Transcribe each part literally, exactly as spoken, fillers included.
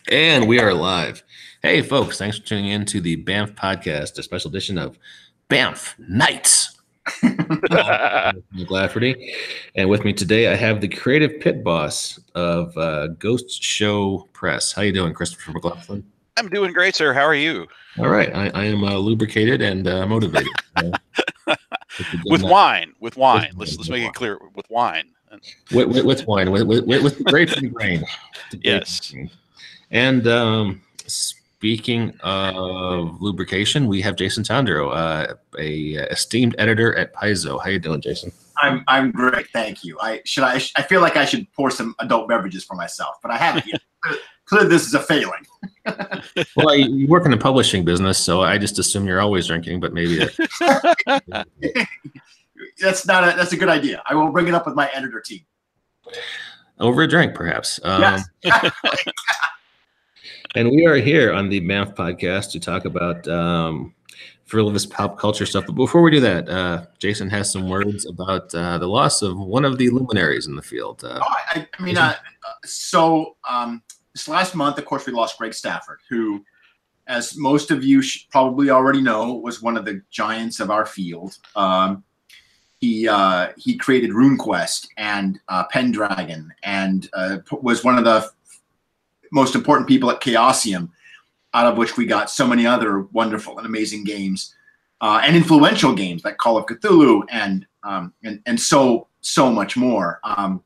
And we are live. Hey, folks, thanks for tuning in to the Banff Podcast, a special edition of Banff Nights. I'm Lafferty. And with me today, I have the creative pit boss of uh, Ghost Show Press. How you doing, Christopher McLaughlin? I'm doing great, sir. How are you? All right. I, I am uh, lubricated and uh, motivated. Uh, with wine. With wine. With let's wine, let's with make wine. it clear. With wine. With, with, with wine. With, with, with the grapes and grain. The grapes Yes. and grain. And um, speaking of lubrication, we have Jason Tondro, uh, a esteemed editor at Paizo. How you doing, Jason? I'm I'm great, thank you. I should I I feel like I should pour some adult beverages for myself, but I haven't yet. Clearly, this is a failing. Well, I, you work in the publishing business, so I just assume you're always drinking. But maybe that, that's not a that's a good idea. I will bring it up with my editor team. Over a drink, perhaps. Um, Yes. And we are here on the Banff Podcast to talk about um, frivolous pop culture stuff. But before we do that, uh, Jason has some words about uh, the loss of one of the luminaries in the field. Uh, Oh, I, I mean, uh, so um, this last month, of course, we lost Greg Stafford, who, as most of you sh- probably already know, was one of the giants of our field. Um, he uh, he created RuneQuest and uh, Pendragon, and uh, p- was one of the most important people at Chaosium, out of which we got so many other wonderful and amazing games, uh, and influential games like Call of Cthulhu and um, and and so so much more. Um,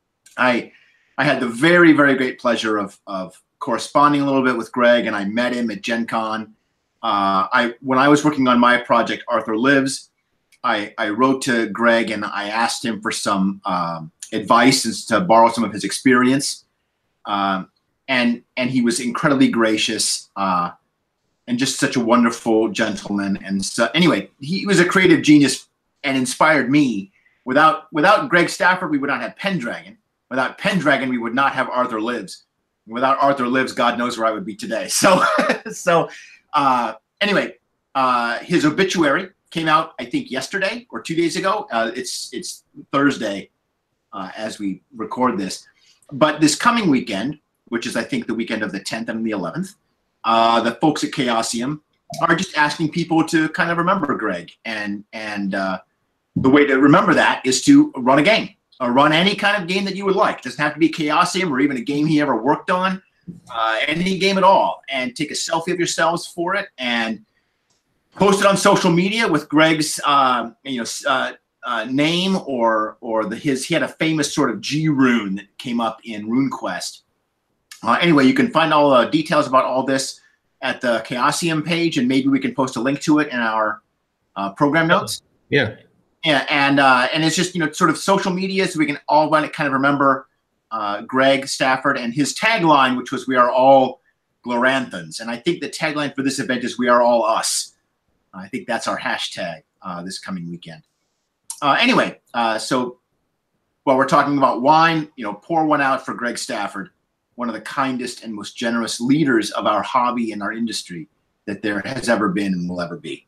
I I had the very very great pleasure of of corresponding a little bit with Greg, and I met him at Gen Con. Uh, I when I was working on my project Arthur Lives, I I wrote to Greg and I asked him for some um, advice and to borrow some of his experience. Um, And and he was incredibly gracious uh, and just such a wonderful gentleman. And so anyway, he was a creative genius and inspired me. Without without Greg Stafford, we would not have Pendragon. Without Pendragon, we would not have Arthur Lives. Without Arthur Lives, God knows where I would be today. So so uh, anyway, uh, his obituary came out, I think, yesterday or two days ago. Uh, it's it's Thursday uh, as we record this. But this coming weekend, which is, I think, the weekend of the tenth and the eleventh, uh, the folks at Chaosium are just asking people to kind of remember Greg. And and uh, the way to remember that is to run a game, or run any kind of game that you would like. It doesn't have to be Chaosium or even a game he ever worked on, uh, any game at all. And take a selfie of yourselves for it and post it on social media with Greg's uh, you know, uh, uh, name or or the his. He had a famous sort of G rune that came up in RuneQuest. Uh, anyway, you can find all the uh, details about all this at the Chaosium page, and maybe we can post a link to it in our uh, program notes. yeah. Yeah, and uh, and it's just, you know, sort of social media, so we can all kind of remember uh, Greg Stafford and his tagline, which was "We are all Gloranthans." And I think the tagline for this event is "We are all us." I think that's our hashtag uh, this coming weekend. Uh, anyway, uh, so while we're talking about wine, you know, pour one out for Greg Stafford, one of the kindest and most generous leaders of our hobby and our industry that there has ever been and will ever be.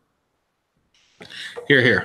Here, here.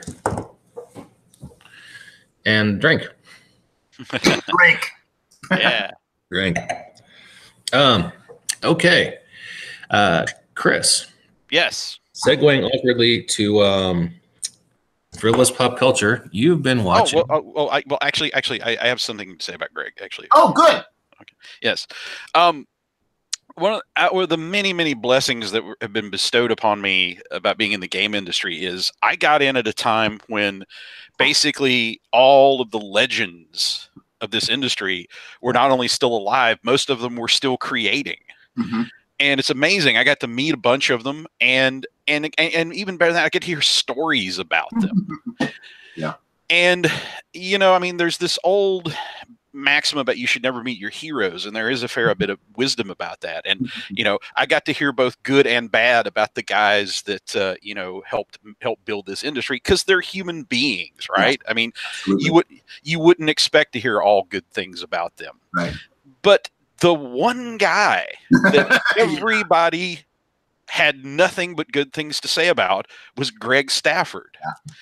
And drink. Drink. Yeah. Drink. Um, okay. Uh, Chris, Yes. segueing awkwardly to um, frivolous pop culture, you've been watching. Oh, well, oh, well, I, well, actually, actually, I, I have something to say about Greg. Actually. Oh, good. Yes. Um, one of uh, one of the many, many blessings that were, have been bestowed upon me about being in the game industry is I got in at a time when basically all of the legends of this industry were not only still alive, most of them were still creating. Mm-hmm. And it's amazing. I got to meet a bunch of them, and and and even better than that, I get to hear stories about them. Yeah. And you know, I mean, there's this old maxim about you should never meet your heroes, and there is a fair bit of wisdom about that. And you know, I got to hear both good and bad about the guys that uh, you know helped help build this industry, because they're human beings, right? Yeah. I mean, Absolutely. you would you wouldn't expect to hear all good things about them, Right. but the one guy that everybody had nothing but good things to say about was Greg Stafford. Yeah.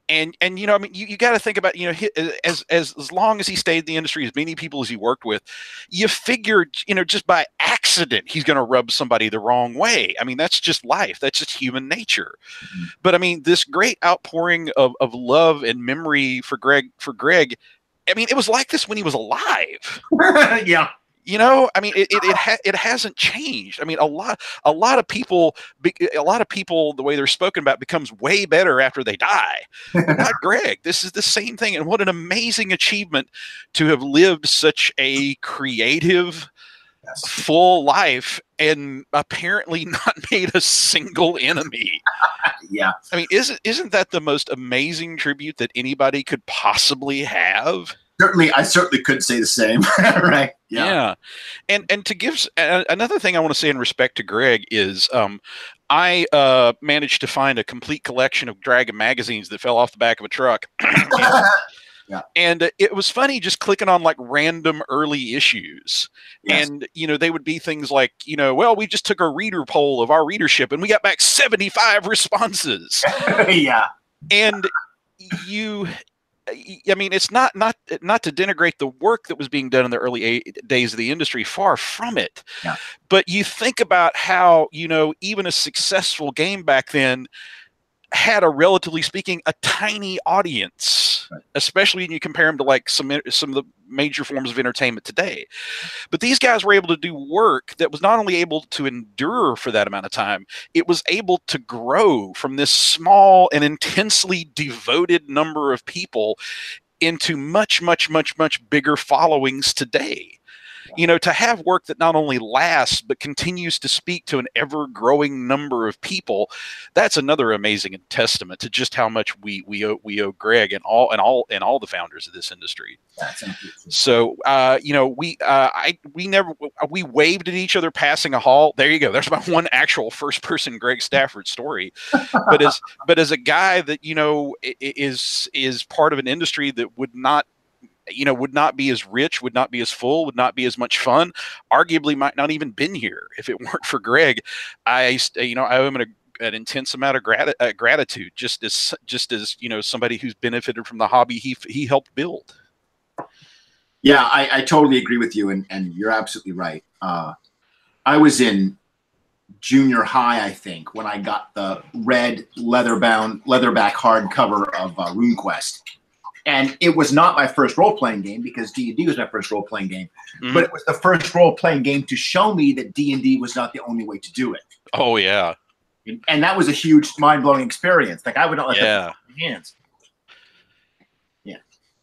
And and you know, I mean, you, you got to think about, you know, as as as long as he stayed in the industry, as many people as he worked with, you figured, you know, just by accident he's going to rub somebody the wrong way. I mean, that's just life. That's just human nature. Mm-hmm. But I mean, this great outpouring of of love and memory for Greg for Greg. I mean, it was like this when he was alive. Yeah. You know, I mean, it it it, ha- it hasn't changed. I mean, a lot a lot of people, a lot of people, the way they're spoken about becomes way better after they die. But not Greg. This is the same thing, and what an amazing achievement to have lived such a creative, yes. full life, and apparently not made a single enemy. Yeah, I mean, isn't isn't that the most amazing tribute that anybody could possibly have? Certainly, I certainly could say the same. Right. Yeah. yeah. And and to give uh, another thing I want to say in respect to Greg is um, I uh, managed to find a complete collection of Dragon magazines that fell off the back of a truck. and, yeah. and uh, it was funny just clicking on like random early issues. Yes. And, you know, they would be things like, you know, well, we just took a reader poll of our readership and we got back seventy-five responses. Yeah. And you... I mean, it's not not not to denigrate the work that was being done in the early days of the industry. Far from it. Yeah. But you think about how, you know, even a successful game back then had a, relatively speaking, a tiny audience, right. especially when you compare them to like some some of the major forms of entertainment today. But these guys were able to do work that was not only able to endure for that amount of time, it was able to grow from this small and intensely devoted number of people into much, much, much, much bigger followings today. You know, to have work that not only lasts, but continues to speak to an ever-growing number of people, that's another amazing testament to just how much we we owe, we owe Greg and all and all and all the founders of this industry. So, uh, you know, we uh, I we never we waved at each other passing a hall. There you go. There's my one actual first-person Greg Stafford story. But as but as a guy that, you know, is is part of an industry that would not. you know, would not be as rich, would not be as full, would not be as much fun, arguably might not even been here if it weren't for Greg. I, you know, I owe him an, an intense amount of grat- uh, gratitude, just as, just as, you know, somebody who's benefited from the hobby he he helped build. Yeah, I, I totally agree with you, and, and you're absolutely right. Uh, I was in junior high, I think, when I got the red leather-bound, leatherback hardcover of uh, RuneQuest. And it was not my first role-playing game because D and D was my first role-playing game. Mm-hmm. But it was the first role-playing game to show me that D and D was not the only way to do it. Oh, yeah. And that was a huge mind-blowing experience. Like, I would not let yeah. them put my hands. Yeah.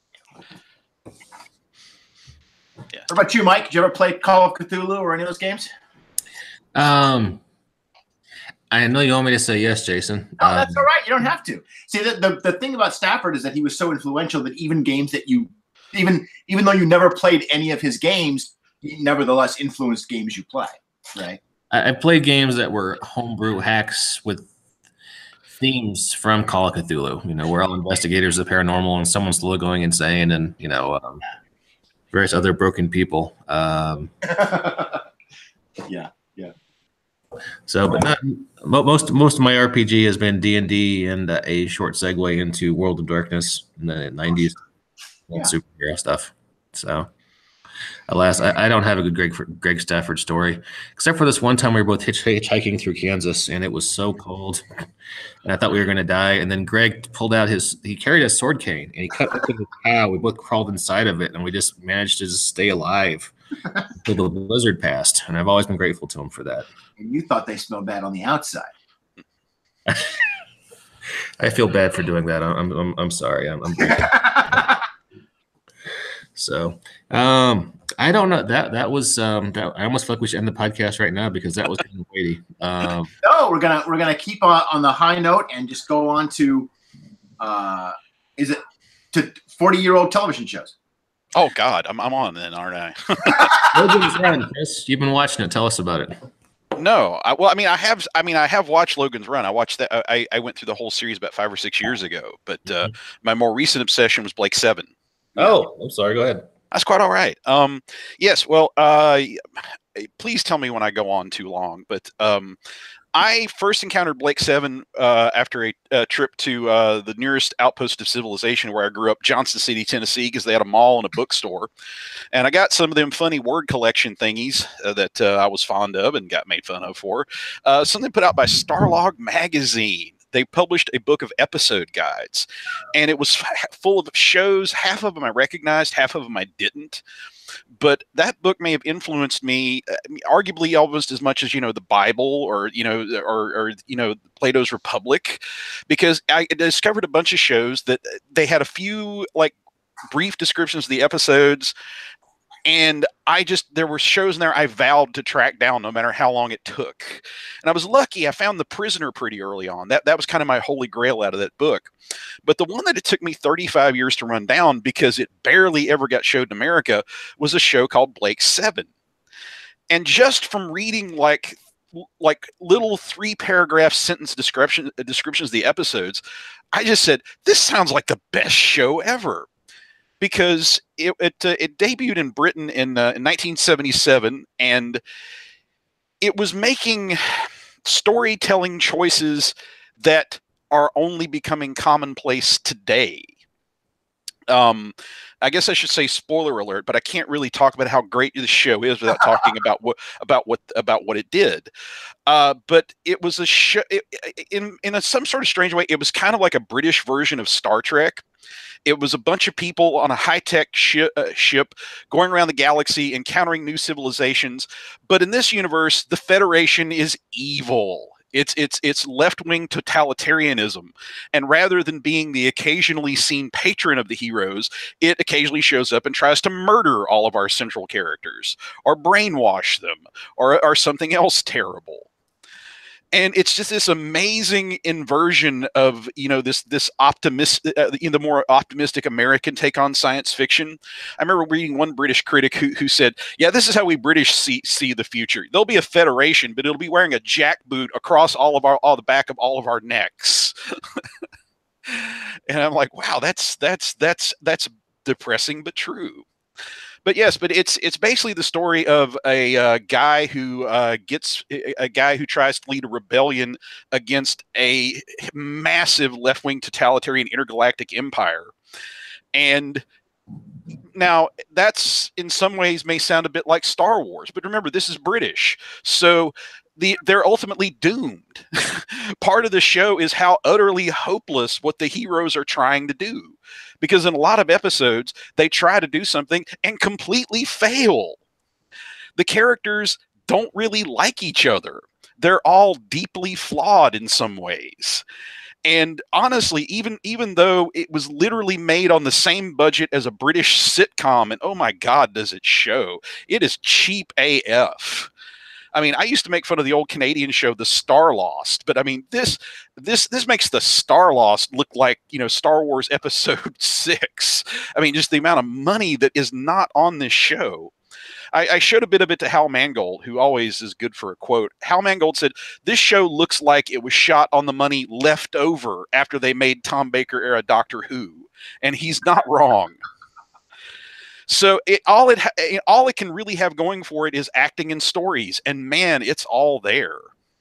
Yeah. What about you, Mike? Did you ever play Call of Cthulhu or any of those games? Um... I know you want me to say yes, Jason. No, um, that's all right. You don't have to. See, the, the the thing about Stafford is that he was so influential that even games that you, even even though you never played any of his games, he nevertheless influenced games you play, right? I, I played games that were homebrew hacks with themes from Call of Cthulhu. You know, we're all investigators of paranormal, and someone's slowly going insane, and you know, um, various other broken people. Um, yeah. So, but not, most most of my R P G has been D and D and uh, a short segue into World of Darkness in the nineties and yeah. superhero stuff. So, alas, I, I don't have a good Greg Greg Stafford story, except for this one time we were both hitch, hitchhiking through Kansas and it was so cold, and I thought we were going to die. And then Greg pulled out his he carried a sword cane and he cut open the cow. We both crawled inside of it, and we just managed to just stay alive until the blizzard passed. And I've always been grateful to him for that. And you thought they smelled bad on the outside. I feel bad for doing that. I'm I'm I'm sorry. I'm, I'm so um I don't know that that was um that, I almost feel like we should end the podcast right now because that was kind of weighty. Um, no, we're gonna we're gonna keep on, on the high note and just go on to uh is it to forty year old television shows. Oh God, I'm I'm on then, aren't I? Logan's Run, Chris. You've been watching it. Tell us about it. No, I, well, I mean, I have, I mean, I have watched Logan's Run. I watched that. I, I went through the whole series about five or six years ago. But uh, mm-hmm. my more recent obsession was Blake Seven. Oh, I'm sorry. Go ahead. That's quite all right. Um, yes. Well, uh, please tell me when I go on too long. But um, I first encountered Blake Seven uh, after a, a trip to uh, the nearest outpost of civilization where I grew up, Johnson City, Tennessee, because they had a mall and a bookstore. And I got some of them funny word collection thingies uh, that uh, I was fond of and got made fun of for. Uh, something put out by Starlog Magazine. They published a book of episode guides, and it was f- full of shows. Half of them I recognized, half of them I didn't. But that book may have influenced me, uh, arguably almost as much as, you know, the Bible or, you know, or, or, you know, Plato's Republic, because I discovered a bunch of shows that they had a few like brief descriptions of the episodes. And I just, there were shows in there I vowed to track down no matter how long it took. And I was lucky. I found The Prisoner pretty early on. That that was kind of my holy grail out of that book. But the one that it took me thirty-five years to run down because it barely ever got showed in America was a show called Blake Seven. And just from reading like like little three paragraph sentence description descriptions of the episodes, I just said, this sounds like the best show ever. Because it it, uh, it debuted in Britain in, uh, in nineteen seventy-seven, and it was making storytelling choices that are only becoming commonplace today. Um, I guess I should say spoiler alert, but I can't really talk about how great the show is without talking about what about what about what it did. Uh, but it was a show it, in in a, some sort of strange way. It was kind of like a British version of Star Trek. It was a bunch of people on a high-tech shi- uh, ship going around the galaxy, encountering new civilizations. But in this universe, the Federation is evil. It's it's it's left-wing totalitarianism. And rather than being the occasionally seen patron of the heroes, it occasionally shows up and tries to murder all of our central characters, or brainwash them, or, or something else terrible. And it's just this amazing inversion of, you know, this this optimistic, uh, the more optimistic American take on science fiction. I remember reading one British critic who, who said, yeah, this is how we British see, see the future. There'll be a federation, but it'll be wearing a jackboot across all of our, all the back of all of our necks. And I'm like, wow, that's, that's, that's, that's depressing, but true. But yes, but it's it's basically the story of a uh, guy who uh, gets a, a guy who tries to lead a rebellion against a massive left-wing totalitarian intergalactic empire. And now that's in some ways may sound a bit like Star Wars, but remember, this is British, so the they're ultimately doomed. Part of the show is how utterly hopeless what the heroes are trying to do. Because in a lot of episodes, they try to do something and completely fail. The characters don't really like each other. They're all deeply flawed in some ways. And honestly, even, even though it was literally made on the same budget as a British sitcom, and oh my God, does it show, it is cheap A F. I mean, I used to make fun of the old Canadian show, The Starlost, but I mean, this this this makes The Starlost look like, you know, Star Wars Episode Six. I mean, just the amount of money that is not on this show. I, I showed a bit of it to Hal Mangold, who always is good for a quote. Hal Mangold said, "This show looks like it was shot on the money left over after they made Tom Baker era Doctor Who," and he's not wrong. So it all it ha- all it can really have going for it is acting and stories, and man, it's all there.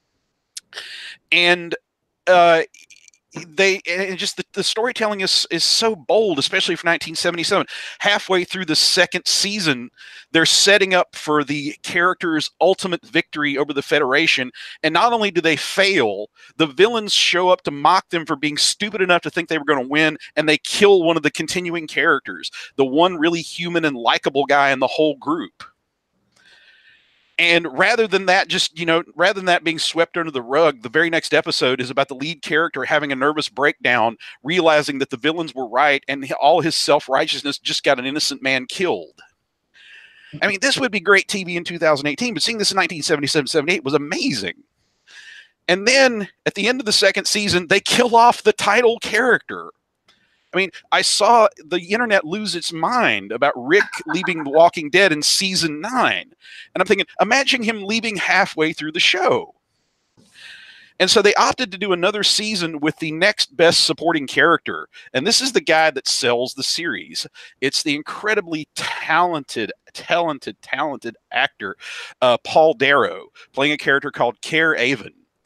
And uh, they and just the, the storytelling is is so bold, especially for nineteen seventy-seven. Halfway through the second season, they're setting up for the characters' ultimate victory over the Federation. And not only do they fail, the villains show up to mock them for being stupid enough to think they were going to win, and they kill one of the continuing characters, the one really human and likable guy in the whole group. And rather than that, just, you know, rather than that being swept under the rug, the very next episode is about the lead character having a nervous breakdown, realizing that the villains were right, and all his self-righteousness just got an innocent man killed. I mean, this would be great T V in two thousand eighteen, but seeing this in nineteen seventy-seven seventy-eight was amazing. And then at the end of the second season, they kill off the title character. I mean, I saw the internet lose its mind about Rick leaving The Walking Dead in season nine. And I'm thinking, imagine him leaving halfway through the show. And so they opted to do another season with the next best supporting character. And this is the guy that sells the series. It's the incredibly talented, talented, talented actor, uh, Paul Darrow, playing a character called Care Avon.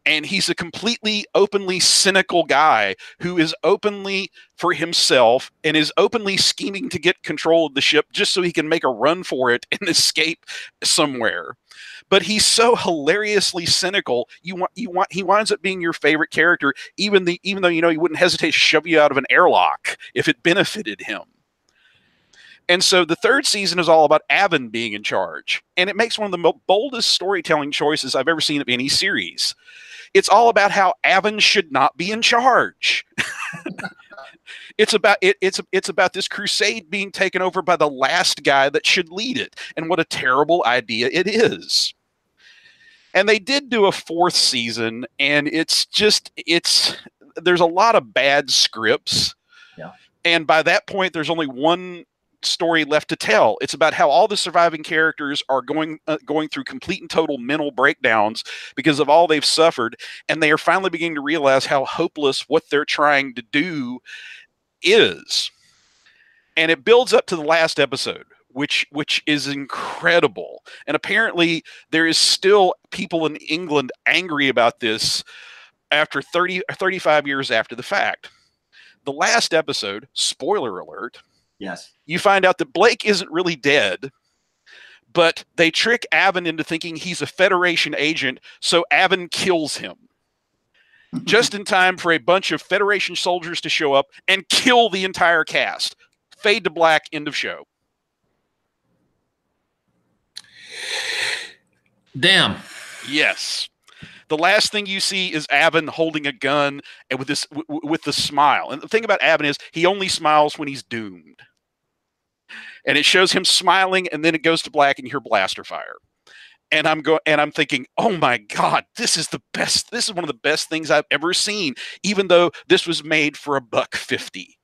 And he's a completely openly cynical guy who is openly for himself and is openly scheming to get control of the ship just so he can make a run for it and escape somewhere. But he's so hilariously cynical. You want, you want, he winds up being your favorite character, even the, even though you know he wouldn't hesitate to shove you out of an airlock if it benefited him. And so the third season is all about Avon being in charge, and it makes one of the most boldest storytelling choices I've ever seen of any series. It's all about how Avon should not be in charge. It's about it, it's it's about this crusade being taken over by the last guy that should lead it, and what a terrible idea it is. And they did do a fourth season, and it's just it's there's a lot of bad scripts. Yeah. And by that point, there's only one story left to tell. It's about how all the surviving characters are going uh, going through complete and total mental breakdowns because of all they've suffered, and they are finally beginning to realize how hopeless what they're trying to do is. And it builds up to the last episode, which which is incredible. And apparently there is still people in England angry about this after thirty or thirty-five years after the fact. The last episode, spoiler alert, yes, you find out that Blake isn't really dead, but they trick Avon into thinking he's a Federation agent, so Avon kills him. Just in time for a bunch of Federation soldiers to show up and kill the entire cast. Fade to black, end of show. Damn. Yes. The last thing you see is Avon holding a gun and with this w- with the smile. And the thing about Avon is he only smiles when he's doomed. And it shows him smiling, and then it goes to black, and you hear blaster fire. And I'm going, and I'm thinking, oh my God, this is the best. This is one of the best things I've ever seen, even though this was made for a buck fifty.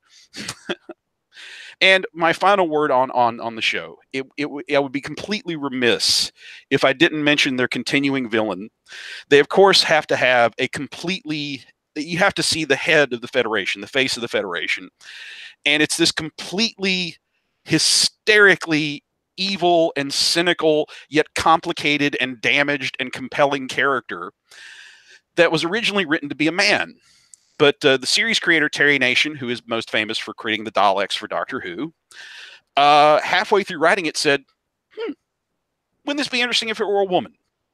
And my final word on on on the show, it, it I would be completely remiss if I didn't mention their continuing villain. They of course have to have a completely. You have to see the head of the Federation, the face of the Federation, and it's this completely hysterically evil and cynical, yet complicated and damaged and compelling character that was originally written to be a man. But uh, the series creator, Terry Nation, who is most famous for creating the Daleks for Doctor Who, uh, halfway through writing it said, hmm, wouldn't this be interesting if it were a woman?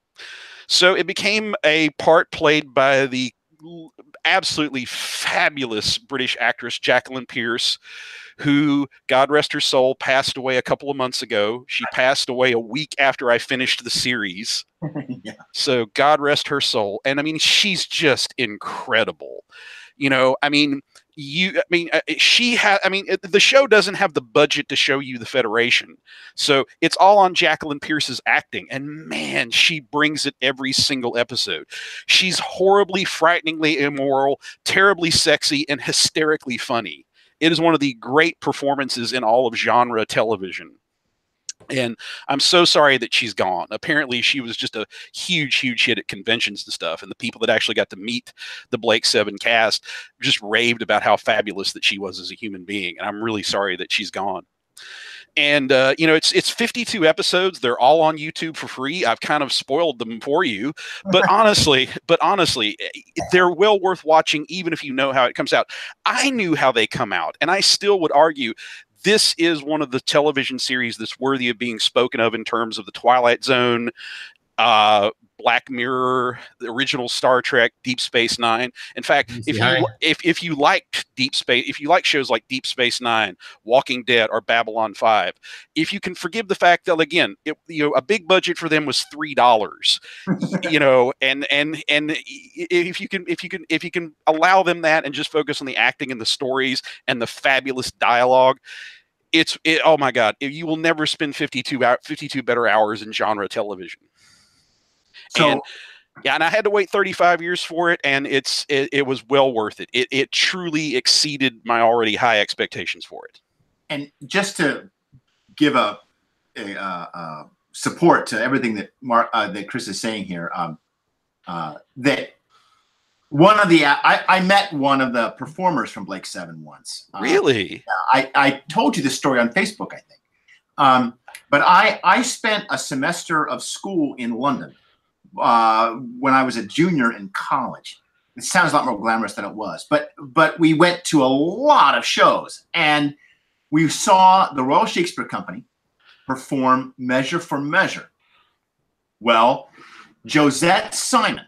So it became a part played by the absolutely fabulous British actress Jacqueline Pearce, who, God rest her soul, passed away a couple of months ago. She passed away a week after I finished the series. Yeah. So God rest her soul. And I mean, she's just incredible. You know, I mean, you, I mean, she had, I mean, the show doesn't have the budget to show you the Federation. So it's all on Jacqueline Pearce's acting. And man, she brings it every single episode. She's horribly, frighteningly immoral, terribly sexy, and hysterically funny. It is one of the great performances in all of genre television. And I'm so sorry that she's gone. Apparently, she was just a huge, huge hit at conventions and stuff. And the people that actually got to meet the Blake Seven cast just raved about how fabulous that she was as a human being. And I'm really sorry that she's gone. And, uh, you know, it's it's fifty-two episodes. They're all on YouTube for free. I've kind of spoiled them for you. But honestly, but honestly, they're well worth watching, even if you know how it comes out. I knew how they come out, and I still would argue this is one of the television series that's worthy of being spoken of in terms of the Twilight Zone, uh, Black Mirror, the original Star Trek, Deep Space Nine. In fact, if you if if you liked Deep Space, if you like shows like Deep Space Nine, Walking Dead, or Babylon five, if you can forgive the fact that again, it, you know, a big budget for them was three dollars, you know, and and and if you can if you can if you can allow them that and just focus on the acting and the stories and the fabulous dialogue. It's it, oh my God, you will never spend fifty-two, fifty-two better hours in genre television. So, and, yeah, and I had to wait thirty-five years for it, and it's it, it was well worth it. It it truly exceeded my already high expectations for it. And just to give a, a uh, uh, support to everything that Mark uh, that Chris is saying here, um, uh, that one of the I, I met one of the performers from Blake Seven once. Really? Uh, I I told you this story on Facebook, I think. Um, but I I spent a semester of school in London uh, when I was a junior in college. It sounds a lot more glamorous than it was, but but we went to a lot of shows, and we saw the Royal Shakespeare Company perform Measure for Measure. Well, Josette Simon,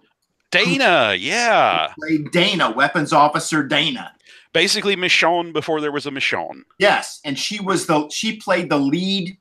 Dana, yeah, played Dana, weapons officer Dana. Basically, Michonne before there was a Michonne. Yes, and she was the she played the lead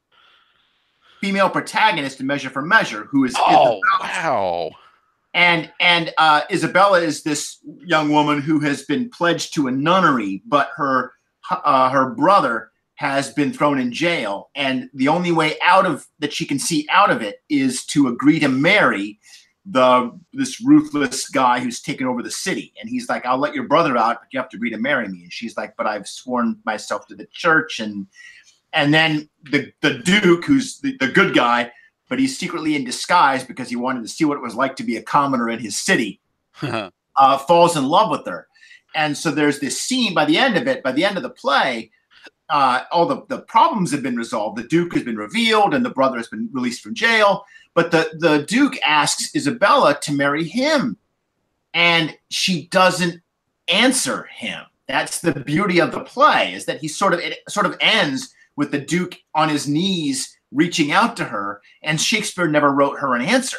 female protagonist in Measure for Measure, who is oh Isabella. wow. And and uh, Isabella is this young woman who has been pledged to a nunnery, but her uh, her brother has been thrown in jail, and the only way out of that she can see out of it is to agree to marry the this ruthless guy who's taken over the city. And he's like, "I'll let your brother out, but you have to agree to marry me." And she's like, "But I've sworn myself to the church." And and then the the Duke, who's the, the good guy, but he's secretly in disguise because he wanted to see what it was like to be a commoner in his city, uh, falls in love with her. And so there's this scene by the end of it, by the end of the play, uh, all the, the problems have been resolved. The Duke has been revealed and the brother has been released from jail. But the, the Duke asks Isabella to marry him, and she doesn't answer him. That's the beauty of the play, is that he sort of, it sort of ends with the Duke on his knees reaching out to her, and Shakespeare never wrote her an answer.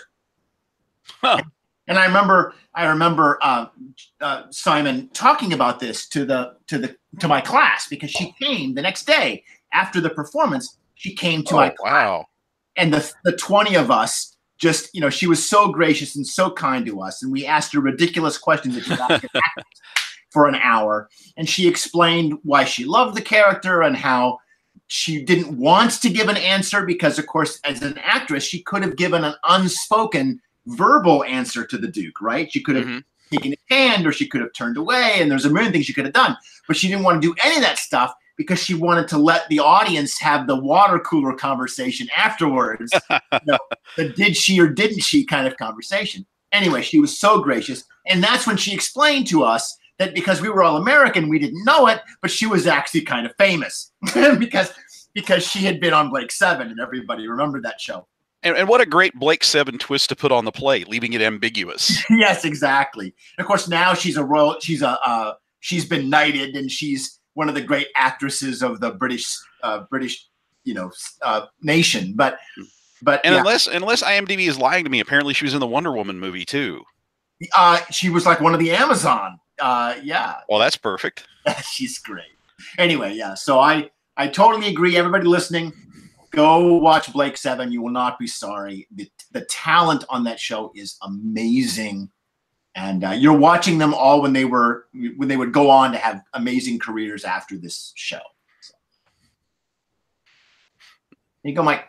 Huh. And I remember, I remember uh, uh, Simon talking about this to the to the to my class, because she came the next day after the performance. She came to oh, my class, wow. and the the twenty of us just, you know, she was so gracious and so kind to us, and we asked her ridiculous questions that she asked for an hour, and she explained why she loved the character and how she didn't want to give an answer because, of course, as an actress, she could have given an unspoken verbal answer to the Duke, right? She could have mm-hmm. taken his hand, or she could have turned away, and there's a million things she could have done. But she didn't want to do any of that stuff because she wanted to let the audience have the water cooler conversation afterwards. You know, the did she or didn't she kind of conversation. Anyway, she was so gracious. And that's when she explained to us that because we were all American, we didn't know it, but she was actually kind of famous because because she had been on Blake Seven, and everybody remembered that show. And, and what a great Blake Seven twist to put on the play, leaving it ambiguous. Yes, exactly. And of course, now she's a royal. She's a uh, she's been knighted, and she's one of the great actresses of the British uh, British you know uh, nation. But but and yeah. unless unless IMDb is lying to me, apparently she was in the Wonder Woman movie too. Uh, she was like one of the Amazon. Uh, yeah. Well, that's perfect. She's great. Anyway, yeah. So I, I totally agree. Everybody listening, go watch Blake Seven. You will not be sorry. The, the talent on that show is amazing, and uh, you're watching them all when they were when they would go on to have amazing careers after this show. So. Here you go, Mike.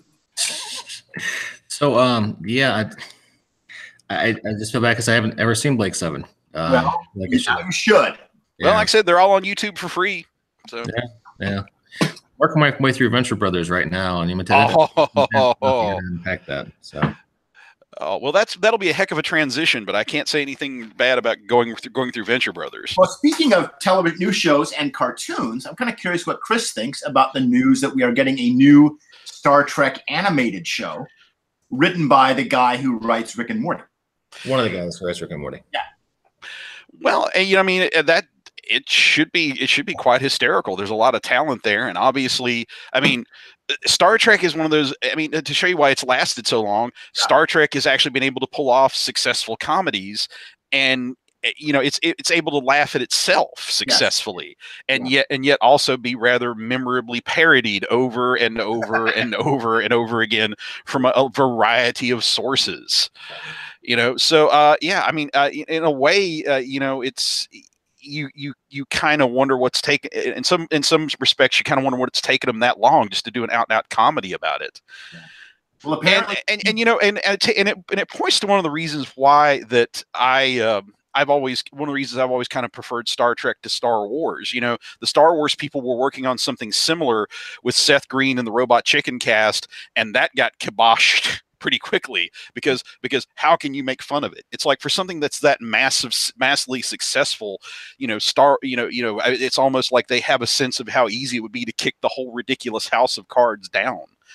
So, um, yeah, I, I, I just feel bad because I haven't ever seen Blake Seven. Uh, well, like you, you should. Well, like I said, they're all on YouTube for free. So yeah, yeah. Working my way through Venture Brothers right now, and you might oh. unpack that. So, oh well, that's that'll be a heck of a transition. But I can't say anything bad about going through going through Venture Brothers. Well, speaking of television news shows and cartoons, I'm kind of curious what Chris thinks about the news that we are getting a new Star Trek animated show written by the guy who writes Rick and Morty. One of the guys who writes Rick and Morty. Yeah. Well, you know, I mean, that it should be it should be quite hysterical. There's a lot of talent there, and obviously, I mean, Star Trek is one of those. I mean, to show you why it's lasted so long, yeah. Star Trek has actually been able to pull off successful comedies, and you know, it's it's able to laugh at itself successfully, yes. and yeah. yet and yet also be rather memorably parodied over and over and over and over again from a, a variety of sources. You know, so uh, yeah, I mean, uh, in a way, uh, you know, it's you you you kind of wonder what's taken in some in some respects. You kind of wonder what it's taken them that long just to do an out and out comedy about it. Yeah. Well, apparently, and, and and you know, and and it, and it and it points to one of the reasons why that I. Um, I've always one of the reasons I've always kind of preferred Star Trek to Star Wars. You know, the Star Wars people were working on something similar with Seth Green and the Robot Chicken cast, and that got kiboshed pretty quickly because because how can you make fun of it? It's like for something that's that massive, massively successful, you know, star, you know, you know, it's almost like they have a sense of how easy it would be to kick the whole ridiculous house of cards down.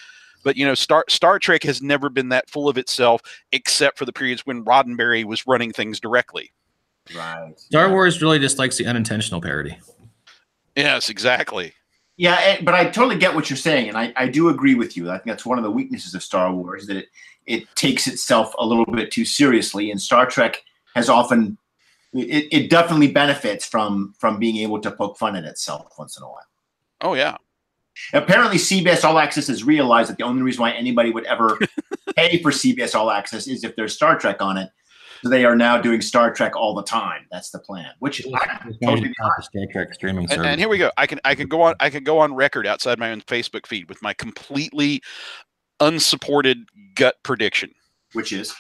But you know, Star Star Trek has never been that full of itself, except for the periods when Roddenberry was running things directly. Right. Star Wars really just likes the unintentional parody. Yes, exactly. Yeah, and- but I totally get what you're saying, and I, I do agree with you. I think that's one of the weaknesses of Star Wars, that it, it takes itself a little bit too seriously, and Star Trek has often it, it definitely benefits from from being able to poke fun at itself once in a while. Oh yeah. Apparently, C B S All Access has realized that the only reason why anybody would ever pay for C B S All Access is if there's Star Trek on it. So they are now doing Star Trek all the time. That's the plan. Which I'm totally Star Trek streaming And, service. and here we go. I can I can go on I can go on record outside my own Facebook feed with my completely unsupported gut prediction. which is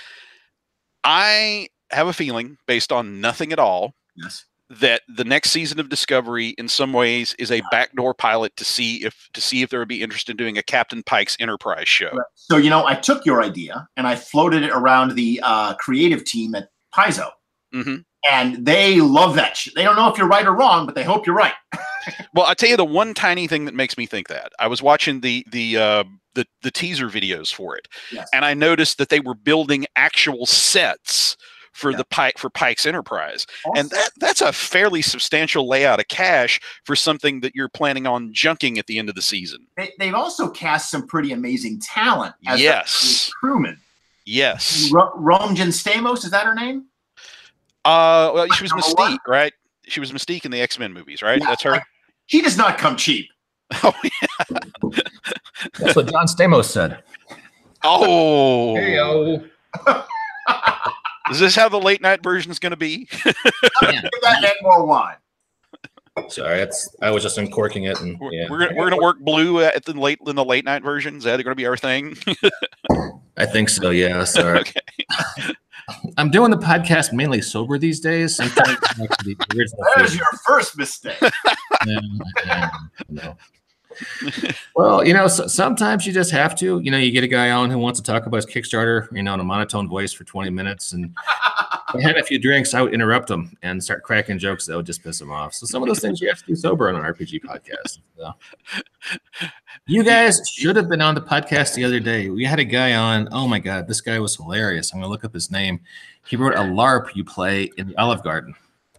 I have a feeling, based on nothing at all, yes. that the next season of Discovery, in some ways, is a backdoor pilot to see if to see if there would be interest in doing a Captain Pike's Enterprise show. Right. So you know, I took your idea and I floated it around the uh, creative team at Paizo, Mm-hmm. and they love that shit. They don't know if you're right or wrong, but they hope you're right. Well, I'll tell you the one tiny thing that makes me think that. I was watching the the uh, the, the teaser videos for it, Yes. and I noticed that they were building actual sets for Yeah. the Pike for Pike's Enterprise, Also- and that that's a fairly substantial layout of cash for something that you're planning on junking at the end of the season. They, they've also cast some pretty amazing talent as Yes. the crewmen. Yes. Ro- Romjan Stamos, is that her name? Uh, well, she was Number Mystique, one? right? She was Mystique in the X-Men movies, right? Yeah, That's her. She does not come cheap. Oh, yeah. That's what John Stamos said. Oh. Heyo. Is this how the late night version is going to be? Give that and more wine. Sorry, that's I was just uncorking it, and We're, yeah, we're gonna we're gonna work blue at the late in the late night version. Is that going to be our thing? I think so. Yeah, sorry. Okay. I'm doing the podcast mainly sober these days. Sometimes back to the original There's thing. your first mistake. Yeah, I know. Well, you know, so, sometimes you just have to. You know, you get a guy on who wants to talk about his Kickstarter, you know, in a monotone voice for twenty minutes, and if I had a few drinks, I would interrupt him and start cracking jokes that would just piss him off. So some of those things you have to do sober on an R P G podcast. So. You guys should have been on the podcast the other day. We had a guy on. Oh my God, this guy was hilarious. I'm gonna look up his name. He wrote a LARP you play in the Olive Garden.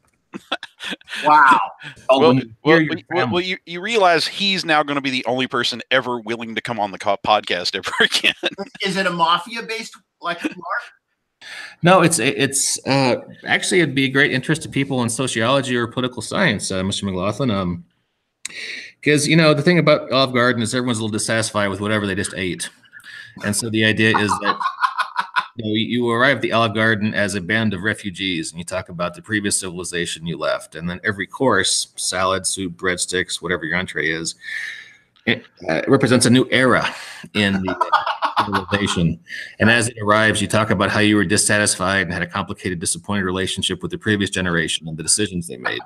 Wow. Oh, well, when you well, hear your well, well, family- you, you realize he's now going to be the only person ever willing to come on the co- podcast ever again. Is it a mafia-based like Mark? No, it's it's uh, actually it'd be a great interest to people in sociology or political science, uh, Mister McLaughlin. Um, because you know the thing about Olive Garden is everyone's a little dissatisfied with whatever they just ate, and so the idea is that you know, you arrive at the Olive Garden as a band of refugees, and you talk about the previous civilization you left, and then every course, salad, soup, breadsticks, whatever your entree is, it uh, represents a new era in the civilization. And as it arrives, you talk about how you were dissatisfied and had a complicated, disappointed relationship with the previous generation and the decisions they made.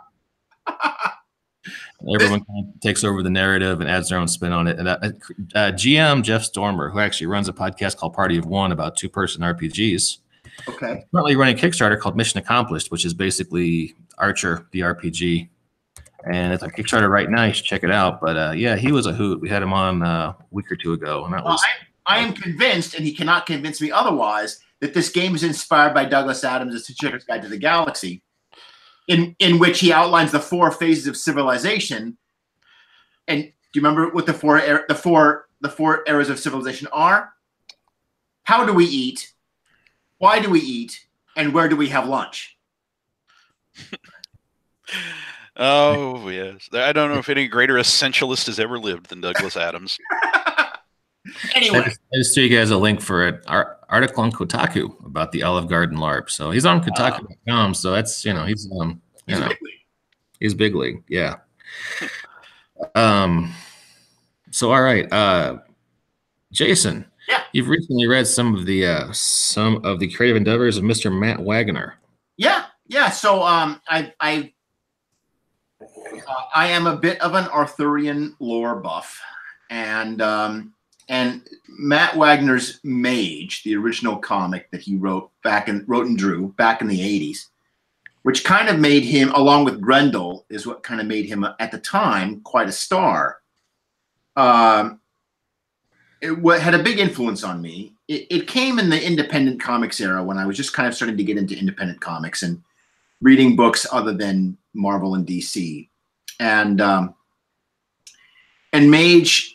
And everyone kind of takes over the narrative and adds their own spin on it. And uh, uh, G M Jeff Stormer, who actually runs a podcast called Party of One about two-person R P Gs, Okay. currently running a Kickstarter called Mission Accomplished, which is basically Archer, the R P G. And it's on Kickstarter right now. You should check it out. But uh, yeah, he was a hoot. We had him on uh, a week or two ago, and that Well, was. I, I am convinced, and he cannot convince me otherwise, that this game is inspired by Douglas Adams' Hitchhiker's Guide to the Galaxy, in, in which he outlines the four phases of civilization. And do you remember what the four er- the four the four eras of civilization are? How do we eat? Why do we eat? And where do we have lunch? Oh yes, I don't know if any greater essentialist has ever lived than Douglas Adams. Anyway, I just, I just threw you guys a link for an ar- article on Kotaku about the Olive Garden LARP. So he's on Kotaku dot com. So that's you know he's um you he's know a big league. he's big league. Yeah. Um. So all right, uh, Jason. Yeah. You've recently read some of the uh, some of the creative endeavors of Mister Matt Wagner. Yeah, yeah. So um, I I uh, I am a bit of an Arthurian lore buff, and um, and Matt Wagner's Mage, the original comic that he wrote back in wrote and drew back in the eighties, which kind of made him, along with Grendel, is what kind of made him at the time quite a star. Um, it wa- had a big influence on me. It, it came in the independent comics era when I was just kind of starting to get into independent comics and reading books other than Marvel and D C. And um, and Mage,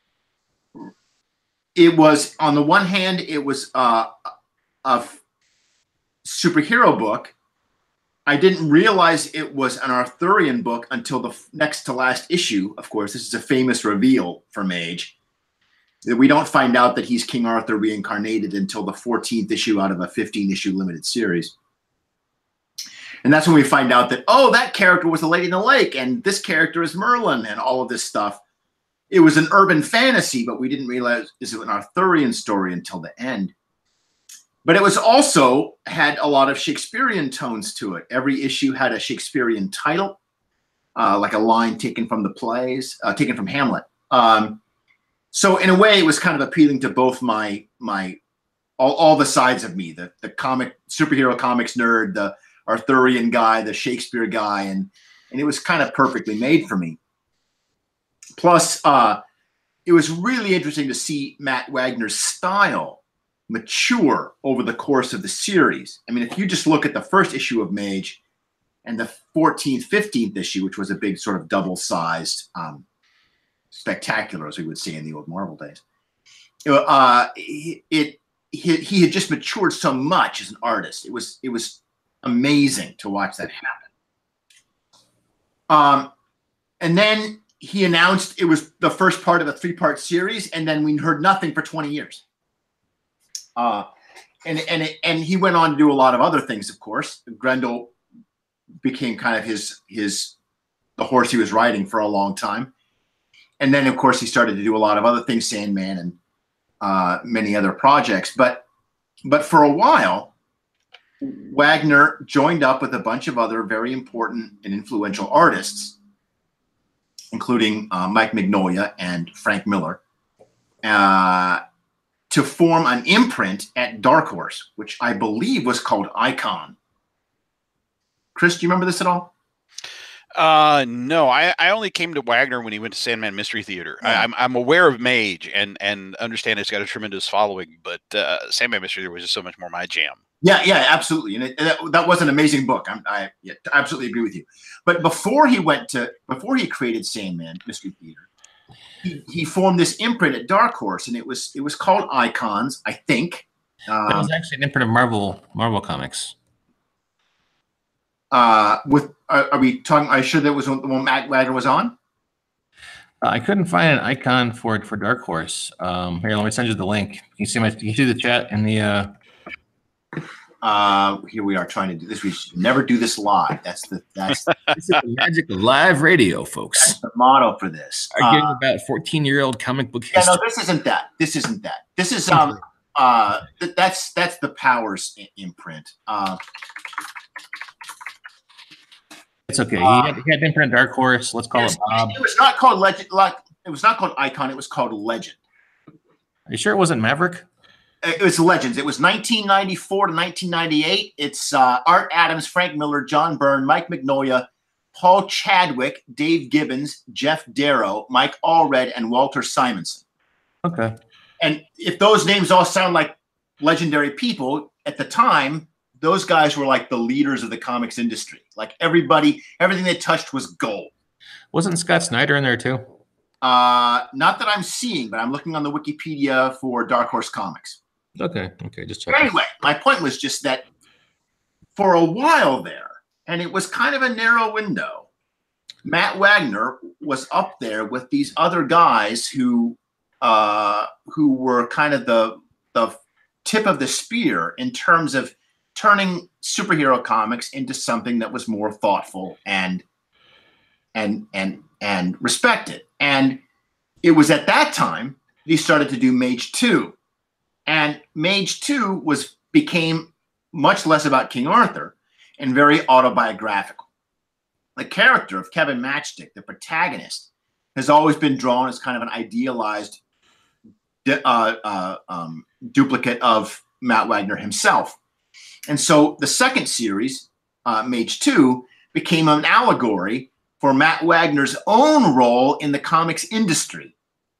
it was, on the one hand, it was uh, a superhero book. I didn't realize it was an Arthurian book until the next to last issue. Of course, this is a famous reveal for Mage. We don't find out that he's King Arthur reincarnated until the fourteenth issue out of a fifteen issue limited series. And that's when we find out that, oh, that character was the Lady in the Lake, and this character is Merlin, and all of this stuff. It was an urban fantasy, but we didn't realize it was an Arthurian story until the end. But it was also had a lot of Shakespearean tones to it. Every issue had a Shakespearean title, uh, like a line taken from the plays, uh, taken from Hamlet. Um, so in a way, it was kind of appealing to both my my all, all the sides of me, the the comic superhero comics nerd, the Arthurian guy, the Shakespeare guy, and and it was kind of perfectly made for me. Plus, uh, it was really interesting to see Matt Wagner's style mature over the course of the series. I mean, if you just look at the first issue of Mage and the fourteenth, fifteenth issue, which was a big sort of double-sized um, spectacular, as we would say in the old Marvel days, uh, it, it he, he had just matured so much as an artist. It was it was amazing to watch that happen. Um, and then he announced it was the first part of a three-part series, and then we heard nothing for twenty years. Uh, and and it, and he went on to do a lot of other things. Of course, Grendel became kind of his his the horse he was riding for a long time, and then of course he started to do a lot of other things, Sandman and uh, many other projects. But but for a while, Wagner joined up with a bunch of other very important and influential artists, including uh, Mike Mignola and Frank Miller, uh, to form an imprint at Dark Horse, which I believe was called Icon. Chris, do you remember this at all? Uh, no, I, I only came to Wagner when he went to Sandman Mystery Theater. I, I'm I'm aware of Mage and and understand it's got a tremendous following, but uh, Sandman Mystery Theater was just so much more my jam. Yeah, yeah, absolutely, and it, that, that was an amazing book. I'm, I yeah, absolutely agree with you. But before he went to, before he created Sandman Mystery Theater, he, he formed this imprint at Dark Horse, and it was it was called Icons, I think. Um, That was actually an imprint of Marvel Marvel Comics. Uh, with are, are we talking? Are you sure that was the one Matt Wagner was on? Uh, I couldn't find an icon for it for Dark Horse. Um, here, let me send you the link. Can you see my? Can you see the chat in the? Uh... Uh, here we are trying to do this. We should never do this live. That's the that's this is the magic of live radio, folks. That's the motto for this. Are getting Uh, about fourteen-year-old comic book yeah, history. no, this isn't that. This isn't that. This is um uh th- that's that's the Powers i- imprint. Uh, It's okay. He had, he had an imprint of Dark Horse. Let's call it, it Bob. it was not called Legend. Like it was not called Icon. It was called Legend. Are you sure it wasn't Maverick? It was Legends. It was nineteen ninety-four to nineteen ninety-eight. It's uh, Art Adams, Frank Miller, John Byrne, Mike Mignola, Paul Chadwick, Dave Gibbons, Jeff Darrow, Mike Allred, and Walter Simonson. Okay. And if those names all sound like legendary people, at the time, those guys were like the leaders of the comics industry. Like everybody, everything they touched was gold. Wasn't Scott Snyder in there too? Uh, not that I'm seeing, but I'm looking on the Wikipedia for Dark Horse Comics. Okay. Okay. Just But check. anyway, my point was just that for a while there, and it was kind of a narrow window, Matt Wagner was up there with these other guys who uh, who were kind of the the tip of the spear in terms of turning superhero comics into something that was more thoughtful and and and and respected. And it was at that time he started to do Mage two. And Mage two was became much less about King Arthur and very autobiographical. The character of Kevin Matchstick, the protagonist, has always been drawn as kind of an idealized uh, uh, um, duplicate of Matt Wagner himself. And so the second series, uh, Mage two, became an allegory for Matt Wagner's own role in the comics industry.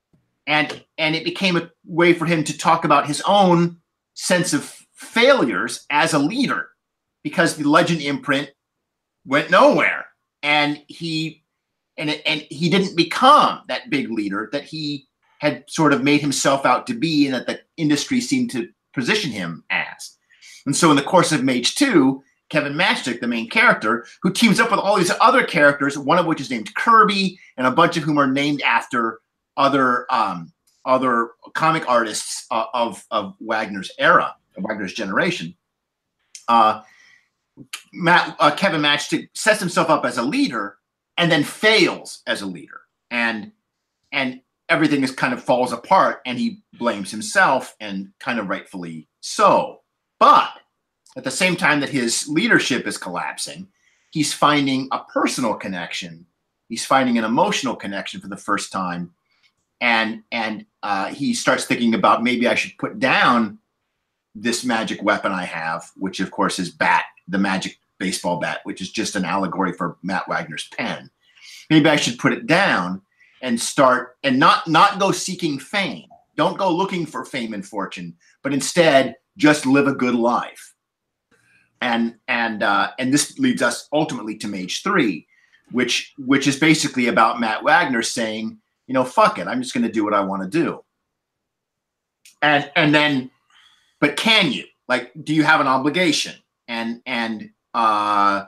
and and it became a way for him to talk about his own sense of failures as a leader, because the Legend imprint went nowhere, and he and it, and he didn't become that big leader that he had sort of made himself out to be, and that the industry seemed to position him as. And so in the course of Mage two, Kevin Matchstick, the main character, who teams up with all these other characters, one of which is named Kirby, and a bunch of whom are named after other um, other comic artists uh, of, of Wagner's era, of Wagner's generation. Uh, Matt, uh, Kevin Matchstick sets himself up as a leader and then fails as a leader. And, and everything is kind of falls apart, and he blames himself, and kind of rightfully so. But at the same time that his leadership is collapsing, he's finding a personal connection. He's finding an emotional connection for the first time. And, and uh, he starts thinking about, maybe I should put down this magic weapon I have, which of course is Bat, the magic baseball bat, which is just an allegory for Matt Wagner's pen. Maybe I should put it down and start, and not, not go seeking fame. Don't go looking for fame and fortune, but instead just live a good life. And and uh, and this leads us ultimately to Mage three, which which is basically about Matt Wagner saying, you know, fuck it, I'm just going to do what I want to do. And and then, but can you? Like, do you have an obligation? And and uh,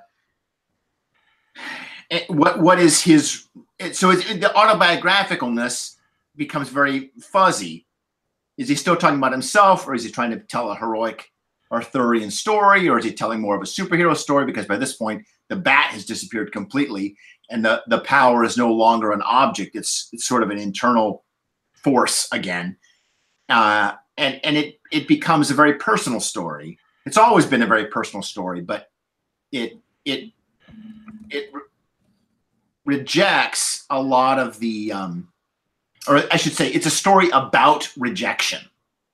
it, what what is his? It, so it's, it, the autobiographicalness becomes very fuzzy. Is he still talking about himself, or is he trying to tell a heroic Arthurian story, or is he telling more of a superhero story? Because by this point, the bat has disappeared completely, and the, the power is no longer an object. It's, it's sort of an internal force again. Uh, and and it, it becomes a very personal story. It's always been a very personal story, but it, it, it re rejects a lot of the, um, or I should say, it's a story about rejection.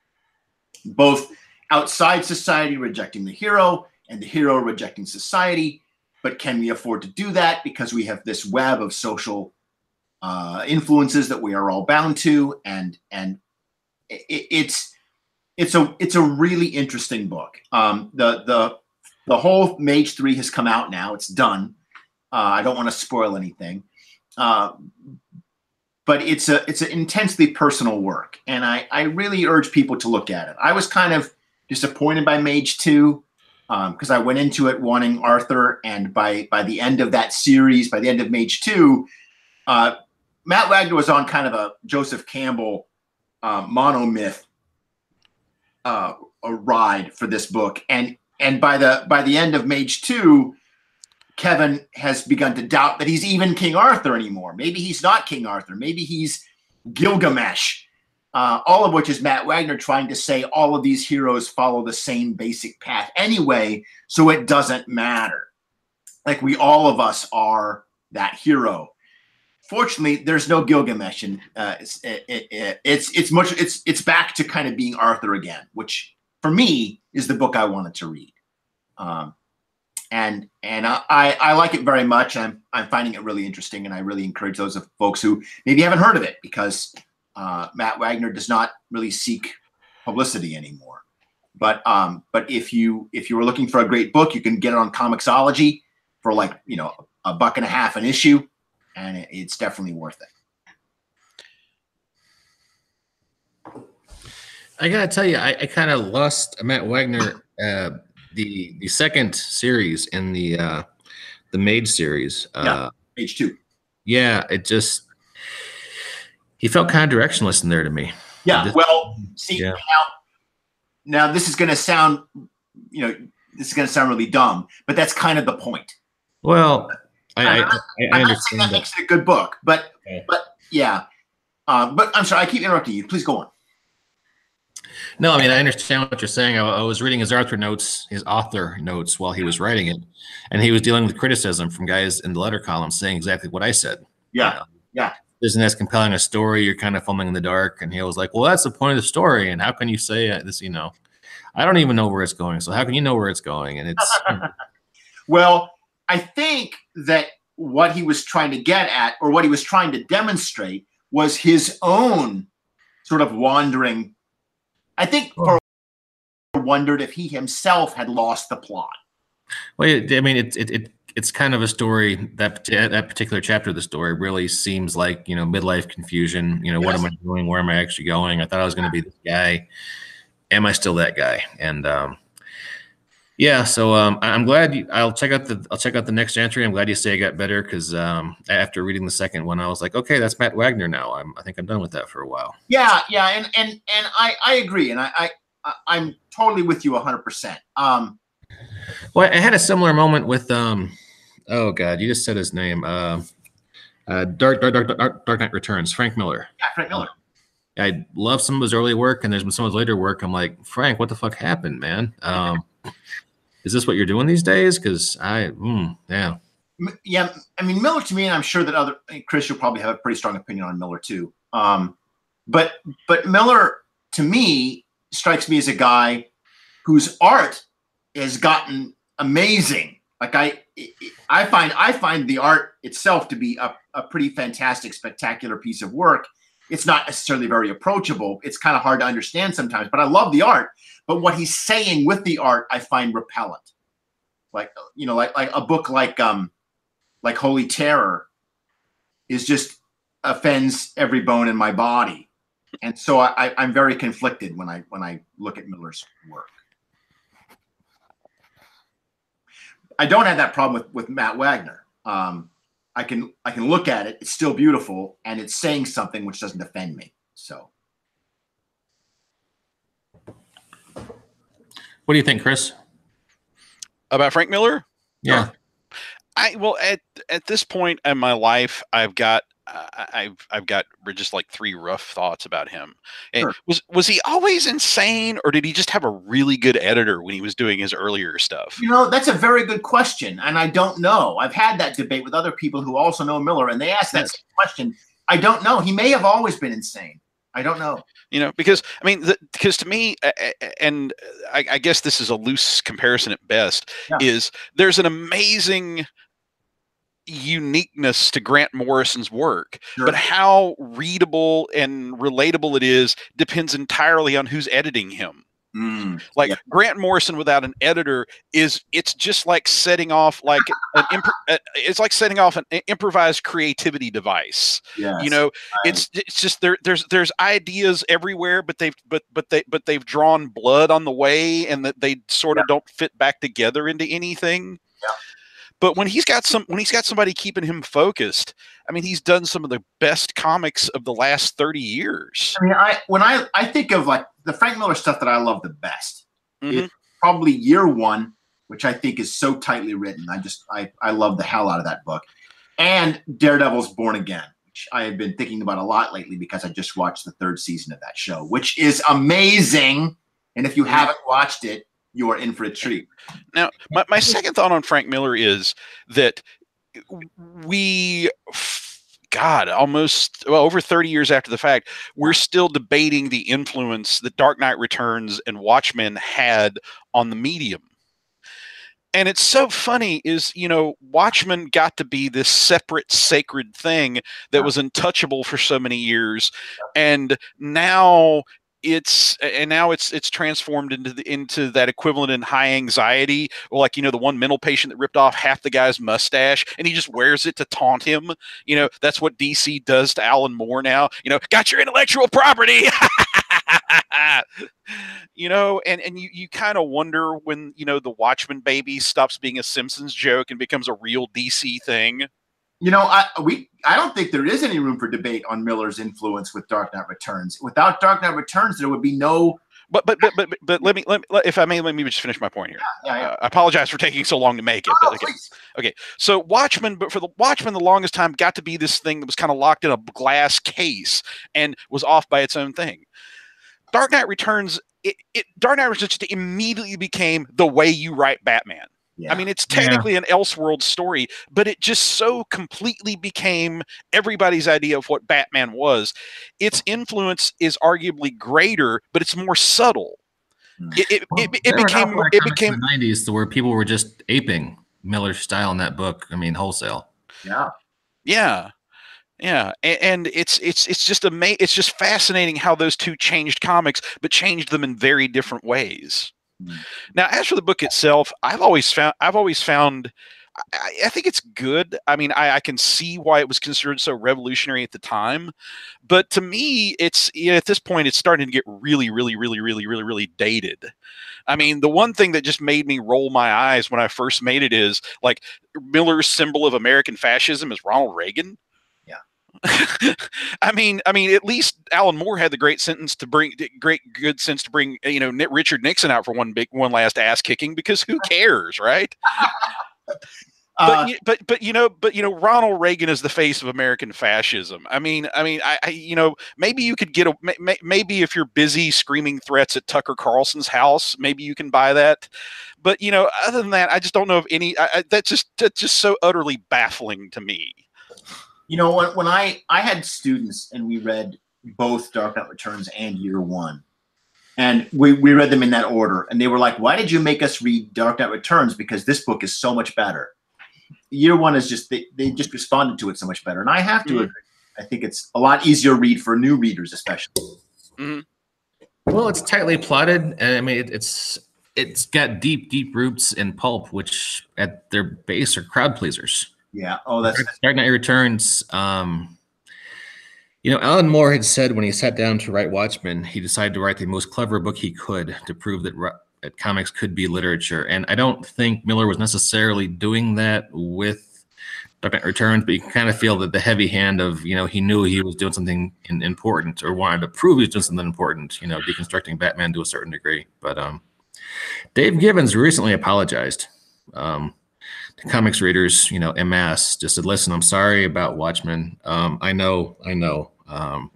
Both outside society rejecting the hero, and the hero rejecting society. But can we afford to do that? Because we have this web of social uh, influences that we are all bound to, and and it, it's it's a it's a really interesting book. Um, the the the whole Mage three has come out now; it's done. Uh, I don't want to spoil anything, uh, but it's a it's an intensely personal work, and I I really urge people to look at it. I was kind of disappointed by Mage two because um, I went into it wanting Arthur, and by by the end of that series, by the end of Mage two, uh, Matt Wagner was on kind of a Joseph Campbell uh, monomyth uh, a ride for this book, and and by the by the end of Mage two, Kevin has begun to doubt that he's even King Arthur anymore. Maybe he's not King Arthur. Maybe he's Gilgamesh. Uh, all of which is Matt Wagner trying to say all of these heroes follow the same basic path anyway, so it doesn't matter. Like, we all of us are that hero. Fortunately, there's no Gilgamesh, and uh, it's, it, it, it's it's much it's it's back to kind of being Arthur again, which for me is the book I wanted to read. Um, and and I, I like it very much. I'm I'm finding it really interesting, and I really encourage those of folks who maybe haven't heard of it, because Uh, Matt Wagner does not really seek publicity anymore. But um, but if you if you were looking for a great book, you can get it on Comixology for like, you know, a buck and a half an issue, and it, it's definitely worth it. I gotta tell you, I, I kind of lost Matt Wagner uh, the the second series in the uh, the Mage series. Uh, yeah, Mage two. Yeah, it just. He felt kind of directionless in there to me. Yeah, this, well, see, yeah. now, now this is going to sound, you know, this is going to sound really dumb, but that's kind of the point. Well, I, I, I, I I'm understand not saying that, that makes it a good book, but, okay. but yeah. Uh, but I'm sorry, I keep interrupting you. Please go on. No, I mean, I understand what you're saying. I, I was reading his author notes, his author notes while he was writing it, and he was dealing with criticism from guys in the letter column saying exactly what I said. Yeah, you know? yeah. Isn't as compelling a story? You're kind of fumbling in the dark. And he was like, well, that's the point of the story. And how can you say this, you know, I don't even know where it's going. So how can you know where it's going? And it's, well, I think that what he was trying to get at, or what he was trying to demonstrate, was his own sort of wandering. I think for wondered if he himself had lost the plot. Well, I mean, it, it, it it's kind of a story that that particular chapter of the story really seems like, you know, midlife confusion. You know, yes. What am I doing? Where am I actually going? I thought I was going to be this guy. Am I still that guy? And um, yeah, so um, I'm glad you, I'll check out the I'll check out the next entry. I'm glad you say I got better because um, after reading the second one, I was like, okay, that's Matt Wagner now. I'm, I think I'm done with that for a while. Yeah, yeah, and and and I I agree, and I. I I'm totally with you one hundred percent. Um, well, I had a similar moment with, um, oh, God, you just said his name. Uh, uh, Dark, Dark, Dark, Dark, Dark Knight Returns, Frank Miller. Yeah, Frank Miller. Uh, I love some of his early work, and there's been some of his later work. I'm like, Frank, what the fuck happened, man? Um, is this what you're doing these days? Because I, mm, yeah. Yeah, I mean, Miller to me, and I'm sure that other, Chris, you'll probably have a pretty strong opinion on Miller too. Um, but but Miller, to me, strikes me as a guy whose art has gotten amazing. Like I, I find I find the art itself to be a, a pretty fantastic, spectacular piece of work. It's not necessarily very approachable. It's kind of hard to understand sometimes, but I love the art. But what he's saying with the art, I find repellent. Like, you know, like like a book like um, like Holy Terror is just offends every bone in my body. And so I, I'm very conflicted when I when I look at Miller's work. I don't have that problem with, with Matt Wagner. Um, I can I can look at it; it's still beautiful, and it's saying something which doesn't offend me. So, what do you think, Chris? About Frank Miller? Yeah. I well at at this point in my life, I've got. Uh, I've I've got just like three rough thoughts about him. Sure. Was was he always insane, or did he just have a really good editor when he was doing his earlier stuff? You know, that's a very good question, and I don't know. I've had that debate with other people who also know Miller, and they ask that yes. question. I don't know. He may have always been insane. I don't know. You know, because I mean, the, because to me, uh, and I, I guess this is a loose comparison at best, yeah. is there's an amazing uniqueness to Grant Morrison's work, sure. but how readable and relatable it is depends entirely on who's editing him. Mm, like yeah. Grant Morrison without an editor is it's just like setting off like an imp- it's like setting off an improvised creativity device. Yes. You know, I, it's it's just there there's there's ideas everywhere, but they've but but they but they've drawn blood on the way, and that they sort of yeah. don't fit back together into anything. Yeah. But when he's got some, when he's got somebody keeping him focused, I mean, he's done some of the best comics of the last thirty years. I mean, I when I I think of like the Frank Miller stuff that I love the best, mm-hmm. is probably Year One, which I think is so tightly written. I just I I love the hell out of that book, and Daredevil's Born Again, which I have been thinking about a lot lately because I just watched the third season of that show, which is amazing. And if you haven't watched it, you are in for a treat. Now, my, my second thought on Frank Miller is that we, God, almost well over thirty years after the fact, we're still debating the influence that Dark Knight Returns and Watchmen had on the medium. And it's so funny is, you know, Watchmen got to be this separate, sacred thing that was untouchable for so many years. And now it's and now it's it's transformed into the into that equivalent in high anxiety, or like, you know, the one mental patient that ripped off half the guy's mustache and he just wears it to taunt him. You know, that's what D C does to Alan Moore now. You know, got your intellectual property. You know, and and you you kind of wonder when, you know, the Watchmen baby stops being a Simpsons joke and becomes a real D C thing. You know, I we I don't think there is any room for debate on Miller's influence with Dark Knight Returns. Without Dark Knight Returns, there would be no. But but but but, but let me let me if I may let me just finish my point here. Yeah, yeah, yeah. Uh, I apologize for taking so long to make it. Oh, but okay. okay, so Watchmen, but for the Watchmen, the longest time got to be this thing that was kind of locked in a glass case and was off by its own thing. Dark Knight Returns, it, it Dark Knight Returns just immediately became the way you write Batman. Yeah. I mean, it's technically yeah. an Elseworld story, but it just so completely became everybody's idea of what Batman was. Its influence is arguably greater, but it's more subtle. Mm. It, it, well, it, it became it became in the nineties where people were just aping Miller's style in that book. I mean, wholesale. Yeah, yeah. Yeah, and, and it's it's it's just ama- it's just fascinating how those two changed comics, but changed them in very different ways. Mm. Now, as for the book itself, I've always found I've always found I, I think it's good. I mean, I, I can see why it was considered so revolutionary at the time, but to me, it's you know, at this point, it's starting to get really, really, really, really, really, really dated. I mean, the one thing that just made me roll my eyes when I first made it is like Miller's symbol of American fascism is Ronald Reagan. I mean, I mean, at least Alan Moore had the great sentence to bring, great good sense to bring, you know, Richard Nixon out for one big, one last ass kicking because who cares, right? Uh, but but but you know, but you know, Ronald Reagan is the face of American fascism. I mean, I mean, I, I you know, maybe you could get a may, maybe if you're busy screaming threats at Tucker Carlson's house, maybe you can buy that. But you know, other than that, I just don't know if any. I, I, that's just that's just so utterly baffling to me. You know, when, when I, I had students and we read both Dark Knight Returns and Year One, and we, we read them in that order, and they were like, why did you make us read Dark Knight Returns? Because this book is so much better. Year One is just, they, they just responded to it so much better. And I have to mm-hmm. agree. I think it's a lot easier to read for new readers, especially. Mm-hmm. Well, it's tightly plotted. And I mean, it, it's it's got deep, deep roots in pulp, which at their base are crowd pleasers. Yeah. Oh, that's Dark Knight Returns. Um, you know, Alan Moore had said when he sat down to write Watchmen, he decided to write the most clever book he could to prove that, that comics could be literature. And I don't think Miller was necessarily doing that with Dark Knight Returns, but you can kind of feel that the heavy hand of, you know, he knew he was doing something in, important or wanted to prove he was doing something important, you know, deconstructing Batman to a certain degree. But um, Dave Gibbons recently apologized. Um, comics readers, you know, en masse, just said, listen, I'm sorry about Watchmen. Um, I know, I know. Um,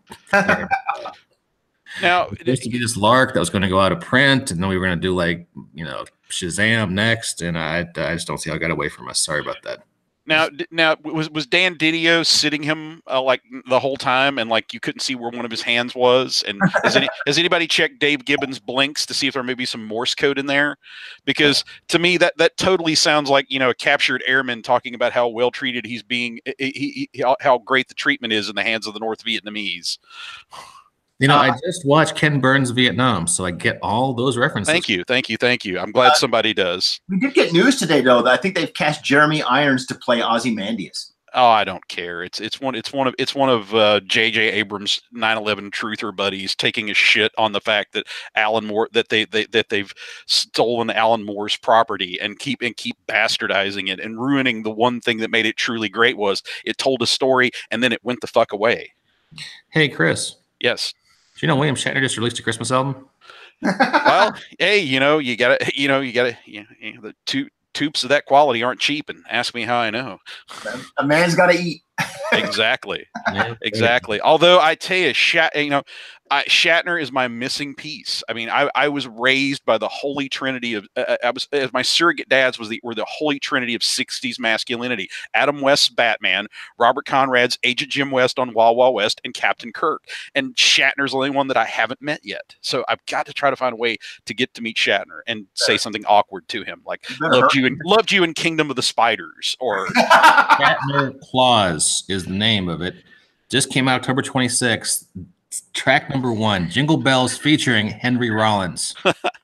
now, it used to be this lark that was going to go out of print, and then we were going to do like, you know, Shazam next, and I, I just don't see how it got away from us. Sorry about that. Now, now was was Dan Didio sitting him uh, like the whole time, and like you couldn't see where one of his hands was? And has, any, has anybody checked Dave Gibbons' blinks to see if there may be some Morse code in there? Because to me, that that totally sounds like, you know, a captured airman talking about how well treated he's being, he, he, how great the treatment is in the hands of the North Vietnamese. You know, uh, I just watched Ken Burns' Vietnam, so I get all those references. Thank you, thank you, thank you. I'm glad uh, somebody does. We did get news today, though, that I think they've cast Jeremy Irons to play Ozymandias. Oh, I don't care. It's it's one it's one of it's one of uh, J J Abrams' nine eleven truther buddies taking a shit on the fact that Alan Moore that they, they that they've stolen Alan Moore's property and keep and keep bastardizing it and ruining the one thing that made it truly great was it told a story and then it went the fuck away. Hey, Chris. Yes. Do you know William Shatner just released a Christmas album? Well, hey, you know, you gotta, you know, you gotta, you know, the two tubes of that quality aren't cheap. And ask me how I know. A man's got to eat. Exactly, exactly. Although I tell you, Shat, you know, I, Shatner is my missing piece. I mean, I, I was raised by the holy trinity of. Uh, I was as my surrogate dads was the were the holy trinity of sixties masculinity: Adam West's Batman, Robert Conrad's Agent Jim West on Wild Wild West, and Captain Kirk. And Shatner's the only one that I haven't met yet. So I've got to try to find a way to get to meet Shatner and say something awkward to him, like "loved you and loved you in Kingdom of the Spiders" or Shatner Claus is the name of it. Just came out October twenty-sixth. Track number one, Jingle Bells featuring Henry Rollins.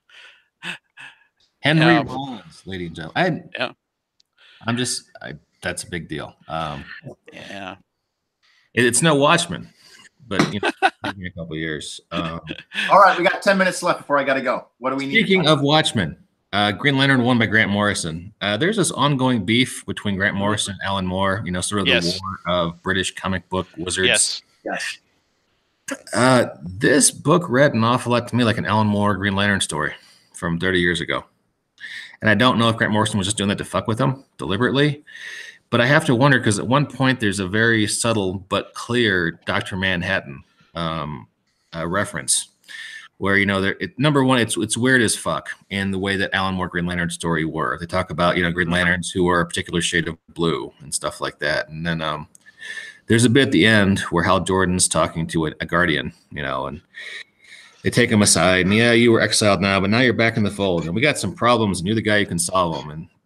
Henry yeah. Rollins, ladies and gentlemen. I, yeah. I'm just, I, that's a big deal. Um, yeah. It, it's no Watchmen, but you know, in a couple of years. Um, All right, we got ten minutes left before I got to go. What do we need? Speaking of Watchmen, uh, Green Lantern one by Grant Morrison. Uh, there's this ongoing beef between Grant Morrison and Alan Moore, you know, sort of yes. the war of British comic book wizards. Yes. Yes. Uh, this book read an awful lot to me like an Alan Moore Green Lantern story from thirty years ago. And I don't know if Grant Morrison was just doing that to fuck with him deliberately, but I have to wonder because at one point there's a very subtle but clear Doctor Manhattan um, uh, reference where, you know, there, it, number one, it's it's weird as fuck in the way that Alan Moore Green Lantern story were. They talk about, you know, Green Lanterns who are a particular shade of blue and stuff like that. And then, um, there's a bit at the end where Hal Jordan's talking to a, a guardian, you know, and they take him aside. And yeah, you were exiled now, but now you're back in the fold. And we got some problems, and you're the guy who can solve them. And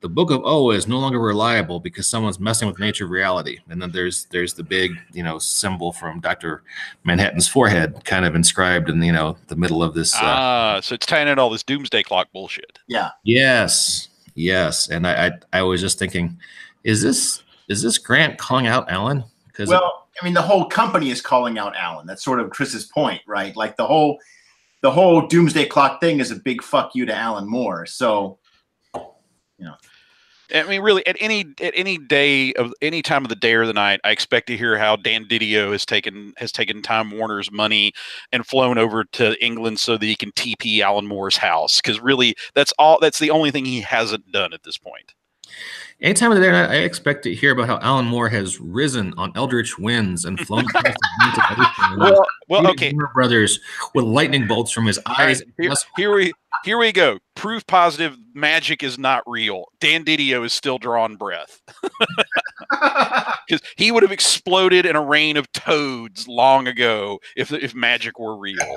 the Book of O is no longer reliable because someone's messing with nature of reality. And then there's there's the big, you know, symbol from Doctor Manhattan's forehead kind of inscribed in, you know, the middle of this. Uh, ah, so it's tying in all this doomsday clock bullshit. Yeah. Yes. Yes. And I, I, I was just thinking, is this is this Grant calling out Alan? Because well, I mean, the whole company is calling out Alan. That's sort of Chris's point, right? Like the whole the whole doomsday clock thing is a big fuck you to Alan Moore. So, you know. I mean, really, at any at any day of any time of the day or the night, I expect to hear how Dan Didio has taken has taken Time Warner's money and flown over to England so that he can T P Alan Moore's house. Because really, that's all. That's the only thing he hasn't done at this point. Anytime of the day, I expect to hear about how Alan Moore has risen on eldritch winds and flown across the ocean. Well, well, okay. Brothers with lightning bolts from his eyes. Right, here, here we here we go. Proof positive. Magic is not real. Dan Didio is still drawing breath because he would have exploded in a rain of toads long ago if if magic were real.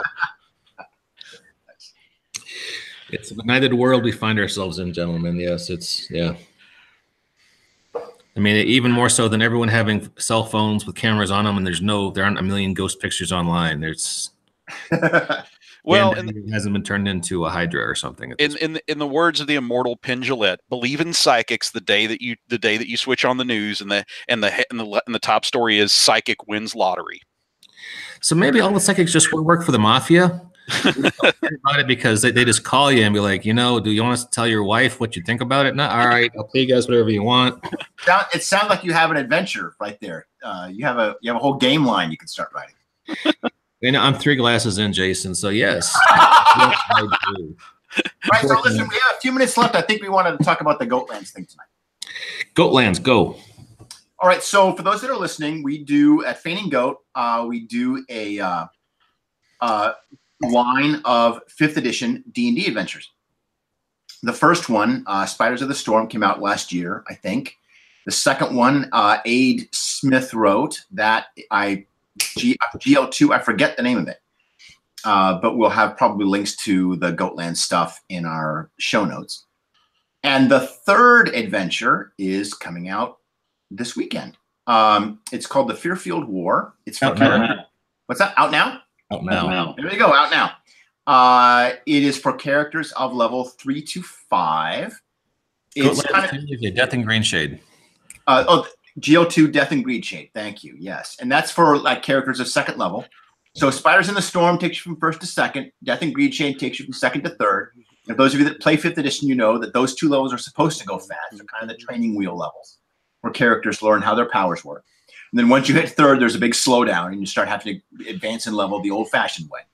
It's a benighted world we find ourselves in, gentlemen. Yes, it's yeah. I mean, even more so than everyone having cell phones with cameras on them, and there's no, there aren't a million ghost pictures online. There's, well, and it hasn't been turned into a Hydra or something. In in the, in the words of the immortal Penn Jillette, believe in psychics the day that you the day that you switch on the news, and the and the and the and the top story is psychic wins lottery. So maybe all the psychics just work for the mafia. About it because they, they just call you and be like, you know, do you want us to tell your wife what you think about it? No, all right, I'll pay you guys whatever you want. It sounds like you have an adventure right there. Uh, you have a you have a whole game line you can start writing. And I'm three glasses in, Jason. So yes. Yes, I do. Right. So listen, we have a few minutes left. I think we wanted to talk about the Goatlands thing tonight. Goatlands, go. All right. So for those that are listening, we do at Feigning Goat, uh, we do a uh, uh, line of fifth edition D and D adventures. The first one, uh, Spiders of the Storm, came out last year, I think. The second one, uh, Aid Smith wrote that I G, G L two, I forget the name of it, uh, but we'll have probably links to the Goatland stuff in our show notes. And the third adventure is coming out this weekend. Um, it's called The Fearfield War. It's for now. What's that? Out now? Out now. now. There we go. Out now. Uh, it is for characters of level three to five. It's kind of Death and Green Shade. Uh, oh, G O two Death and Green Shade. Thank you. Yes, and that's for like characters of second level. So Spiders in the Storm takes you from first to second. Death and Green Shade takes you from second to third. And those of you that play fifth edition, you know that those two levels are supposed to go fast. They're kind of the training wheel levels where characters learn how their powers work. And then once you hit third, there's a big slowdown, and you start having to advance in level the old-fashioned way.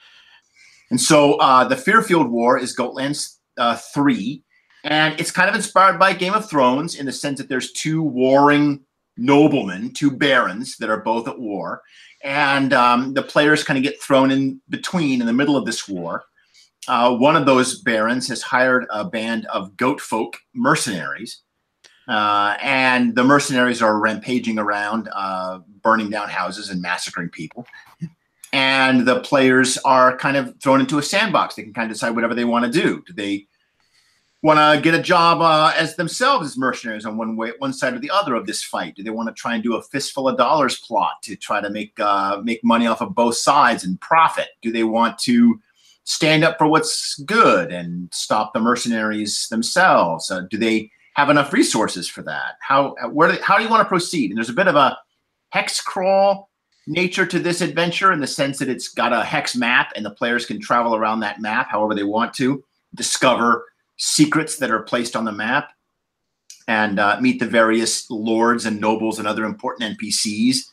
And so uh, the Fearfield War is Goatlands uh, three, and it's kind of inspired by Game of Thrones in the sense that there's two warring noblemen, two barons that are both at war, and um, the players kind of get thrown in between in the middle of this war. Uh, one of those barons has hired a band of goat folk mercenaries, uh, and the mercenaries are rampaging around, uh, burning down houses and massacring people. And the players are kind of thrown into a sandbox. They can kind of decide whatever they want to do. Do they want to get a job uh, as themselves as mercenaries on one way, one side or the other of this fight? Do they want to try and do a fistful of dollars plot to try to make uh, make money off of both sides and profit? Do they want to stand up for what's good and stop the mercenaries themselves? Uh, do they have enough resources for that? How where do, how do you want to proceed? And there's a bit of a hex crawl nature to this adventure in the sense that it's got a hex map and the players can travel around that map however they want to, discover secrets that are placed on the map, and uh, meet the various lords and nobles and other important N P Cs.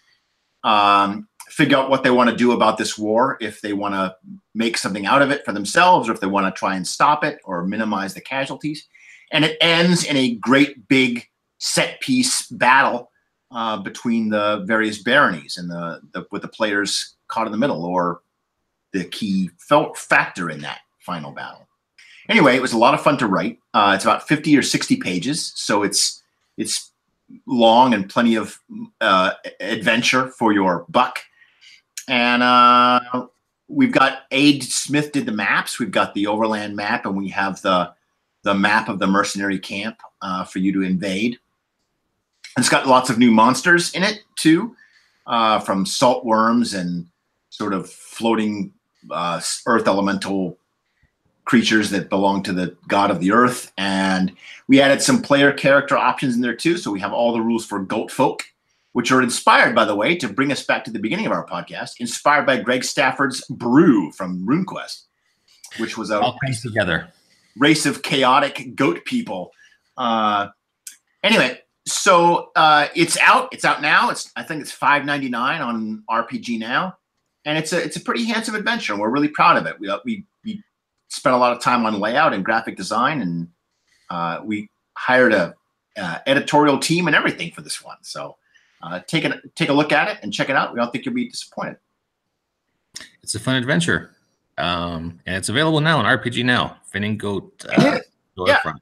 Um, figure out what they want to do about this war, if they want to make something out of it for themselves, or if they want to try and stop it or minimize the casualties. And it ends in a great big set piece battle uh, between the various baronies and the, the with the players caught in the middle, or the key felt factor in that final battle. Anyway, it was a lot of fun to write. Uh, it's about fifty or sixty pages, so it's it's long and plenty of uh, adventure for your buck. And uh, we've got Aid Smith did the maps. We've got the Overland map, and we have the the map of the mercenary camp uh, for you to invade. It's got lots of new monsters in it too, uh, from salt worms and sort of floating uh, earth elemental creatures that belong to the god of the earth. And we added some player character options in there too. So we have all the rules for goat folk, which are inspired, by the way, to bring us back to the beginning of our podcast, inspired by Greg Stafford's Brew from RuneQuest, which was a all comes together race of chaotic goat people. Uh, anyway, so uh, it's out. It's out now. It's I think it's five ninety-nine on R P G Now, and it's a it's a pretty handsome adventure. And we're really proud of it. We we we spent a lot of time on layout and graphic design, and uh, we hired a uh, editorial team and everything for this one. So uh, take a take a look at it and check it out. We don't think you'll be disappointed. It's a fun adventure, um, and it's available now on R P G Now. Finning Goat uh, yeah. Storefront,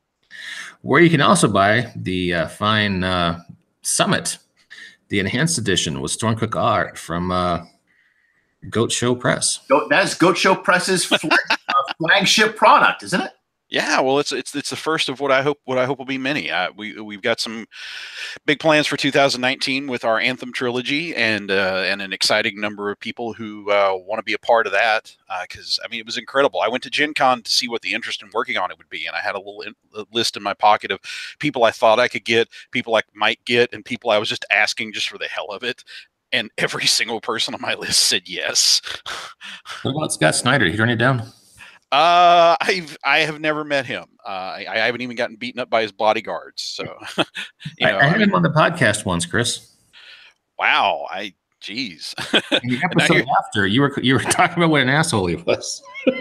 where you can also buy the uh, fine uh, Summit, the enhanced edition with Stormcook art from uh, Goat Show Press. Goat, that is Goat Show Press's flag, uh, flagship product, isn't it? Yeah, well, it's it's it's the first of what I hope what I hope will be many. Uh, we we've got some big plans for two thousand nineteen with our Anthem trilogy, and uh, and an exciting number of people who uh, want to be a part of that. Because uh, I mean, it was incredible. I went to Gen Con to see what the interest in working on it would be, and I had a little in, a list in my pocket of people I thought I could get, people I might get, and people I was just asking just for the hell of it. And every single person on my list said yes. What about Scott Snyder? Did he turn it down? Uh, I've I have never met him. Uh, I, I haven't even gotten beaten up by his bodyguards. So, you know, I, I had I mean, him on the podcast once, Chris. Wow, I geez. The episode after you were you were talking about what an asshole he was.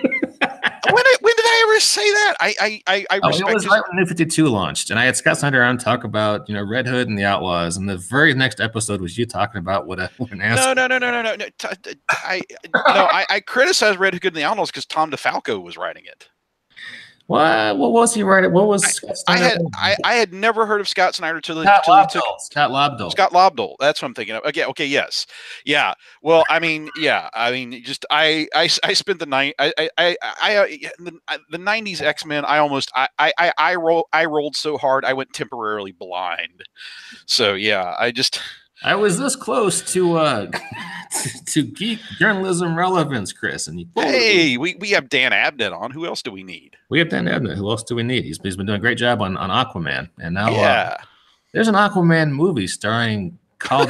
When did, when did I ever say that? I I I, I oh, respect. it was his... right when New fifty-two launched, and I had Scott Snyder on talk about you know Red Hood and the Outlaws, and the very next episode was you talking about what, a, what an asshole. No, no, no, no, no, no. no. I no, I, I criticized Red Hood and the Outlaws because Tom DeFalco was writing it. What? What was he writing? What was I, Scott I Snyder? had I, I had never heard of Scott Snyder till the Scott till he took Lobdell. Scott Lobdell. Scott Lobdell. That's what I'm thinking of. Okay, okay, yes, yeah. Well, I mean, yeah, I mean, just I I, I spent the night I I I, I the, the nineties X-Men. I almost I I I roll I rolled so hard I went temporarily blind. So yeah, I just. I was this close to uh to, to geek journalism relevance, Chris. And you, hey, we, we have Dan Abnett on. Who else do we need? We have Dan Abnett. Who else do we need? He's, he's been doing a great job on, on Aquaman. And now yeah. uh, there's an Aquaman movie starring Carl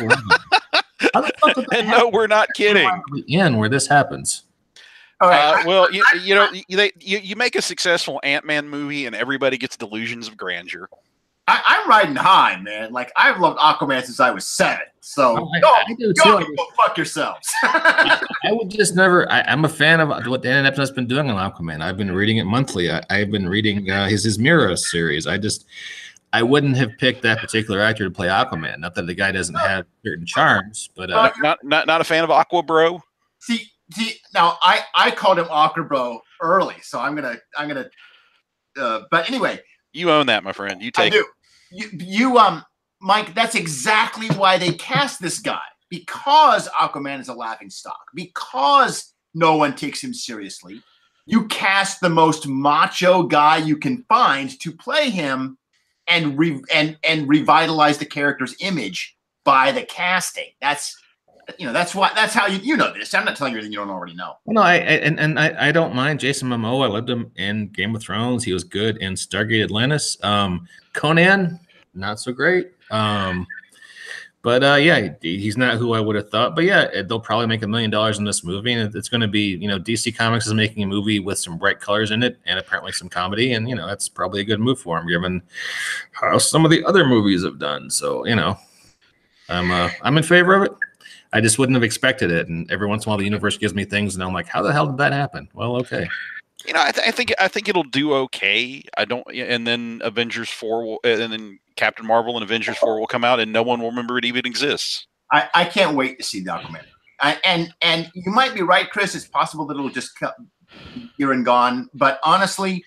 And no, we're not kidding. In where this happens. All right. Uh, well, you, you know, you, they, you you make a successful Ant-Man movie, and everybody gets delusions of grandeur. I, I'm riding high, man. Like I've loved Aquaman since I was seven. So oh, I, go, I do go, too. go fuck yourselves. I, I would just never. I, I'm a fan of what Dan Abnett's been doing on Aquaman. I've been reading it monthly. I, I've been reading uh, his his Mira series. I just I wouldn't have picked that particular actor to play Aquaman. Not that the guy doesn't have certain charms, but uh, not not not a fan of Aqua Bro. See, see. Now I I called him Aqua Bro early, so I'm gonna I'm gonna. Uh, but anyway. You own that, my friend. You take I do. it. You, you, um, Mike, that's exactly why they cast this guy. Because Aquaman is a laughing stock. Because no one takes him seriously. You cast the most macho guy you can find to play him and re- and and revitalize the character's image by the casting. That's you know that's what that's how you you know this. I'm not telling you anything you don't already know. Well, no, I, I and and I, I don't mind Jason Momoa. I loved him in Game of Thrones. He was good in Stargate Atlantis. Um, Conan, not so great. Um, but uh, yeah, he's not who I would have thought. But yeah, they'll probably make a million dollars in this movie, and it's going to be you know D C Comics is making a movie with some bright colors in it, and apparently some comedy, and you know that's probably a good move for him given how some of the other movies have done. So you know, I'm uh, I'm in favor of it. I just wouldn't have expected it. And every once in a while, the universe gives me things, and I'm like, how the hell did that happen? Well, okay. You know, I, th- I think I think it'll do okay. I don't, and then Avengers four, will, and then Captain Marvel and Avengers four will come out, and no one will remember it even exists. I, I can't wait to see the Aquaman. I, and and you might be right, Chris. It's possible that it'll just cut here and gone. But honestly,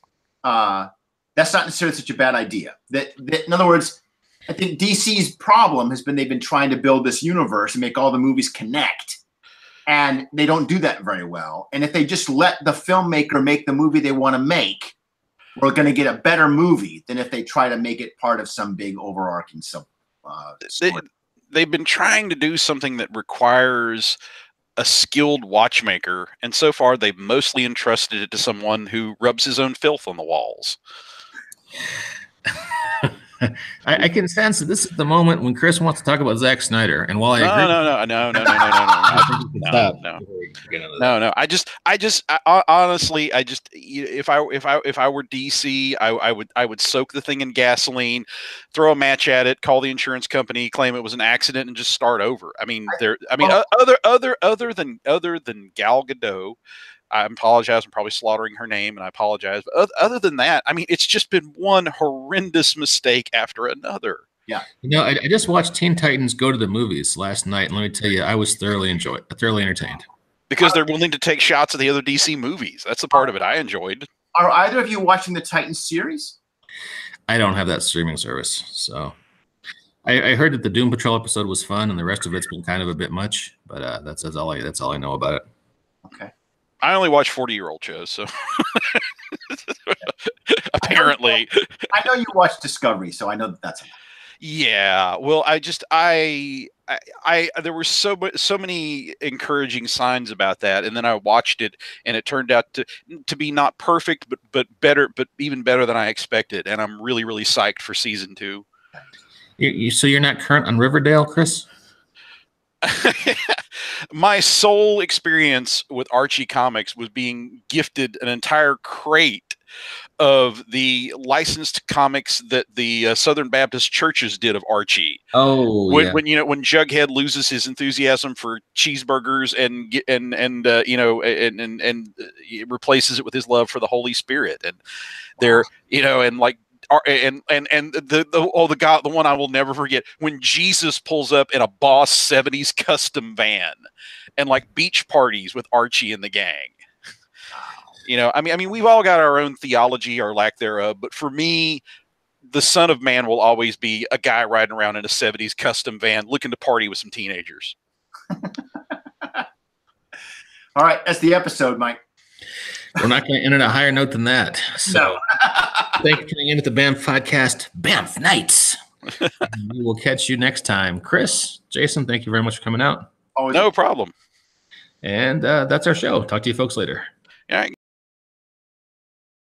uh, that's not necessarily such a bad idea. That, that in other words. I think D C's problem has been they've been trying to build this universe and make all the movies connect. And they don't do that very well. And if they just let the filmmaker make the movie they want to make we're going to get a better movie than if they try to make it part of some big overarching sub. Uh, they, they've been trying to do something that requires a skilled watchmaker, and so far they've mostly entrusted it to someone who rubs his own filth on the walls. I, I can sense that this is the moment when Chris wants to talk about Zack Snyder, and while I no, agree, no, no, no, no, no, no, no, no, no, no, no, no, no. I just, I just, I, honestly, I just, if I, if I, if I were D C, I, I would, I would soak the thing in gasoline, throw a match at it, call the insurance company, claim it was an accident, and just start over. I mean, there, I mean, other, other, other than, other than Gal Gadot. I apologize. I'm probably slaughtering her name, and I apologize. But other than that, I mean, it's just been one horrendous mistake after another. Yeah. You know, I, I just watched Teen Titans Go to the Movies last night, and let me tell you, I was thoroughly enjoyed, thoroughly entertained. Because they're willing to take shots at the other D C movies. That's the part of it I enjoyed. Are either of you watching the Titans series? I don't have that streaming service, so I, I heard that the Doom Patrol episode was fun, and the rest of it's been kind of a bit much. But uh, that's, that's all I that's all I know about it. Okay. I only watch forty-year-old shows, so apparently. I know, I know you watch Discovery, so I know that that's enough. Yeah, well, I just I, I I there were so so many encouraging signs about that, and then I watched it, and it turned out to to be not perfect, but but better, but even better than I expected, and I'm really really psyched for season two. You, you, so you're not current on Riverdale, Chris? My sole experience with Archie comics was being gifted an entire crate of the licensed comics that the uh, Southern Baptist churches did of Archie. Oh, when, yeah. when you know when Jughead loses his enthusiasm for cheeseburgers and and and uh, you know and and and replaces it with his love for the Holy Spirit, and they're you know and like. And and and the the oh the God the one I will never forget when Jesus pulls up in a Boss seventies custom van, and like beach parties with Archie and the gang. You know, I mean, I mean, we've all got our own theology or lack thereof, but for me, the Son of Man will always be a guy riding around in a seventies custom van looking to party with some teenagers. All right, that's the episode, Mike. We're not going to end on a higher note than that. So. No. Thanks for tuning in to the Banff Podcast, Banff Nights. We will catch you next time. Chris, Jason, thank you very much for coming out. Always no problem. And uh, that's our show. Talk to you folks later. All right.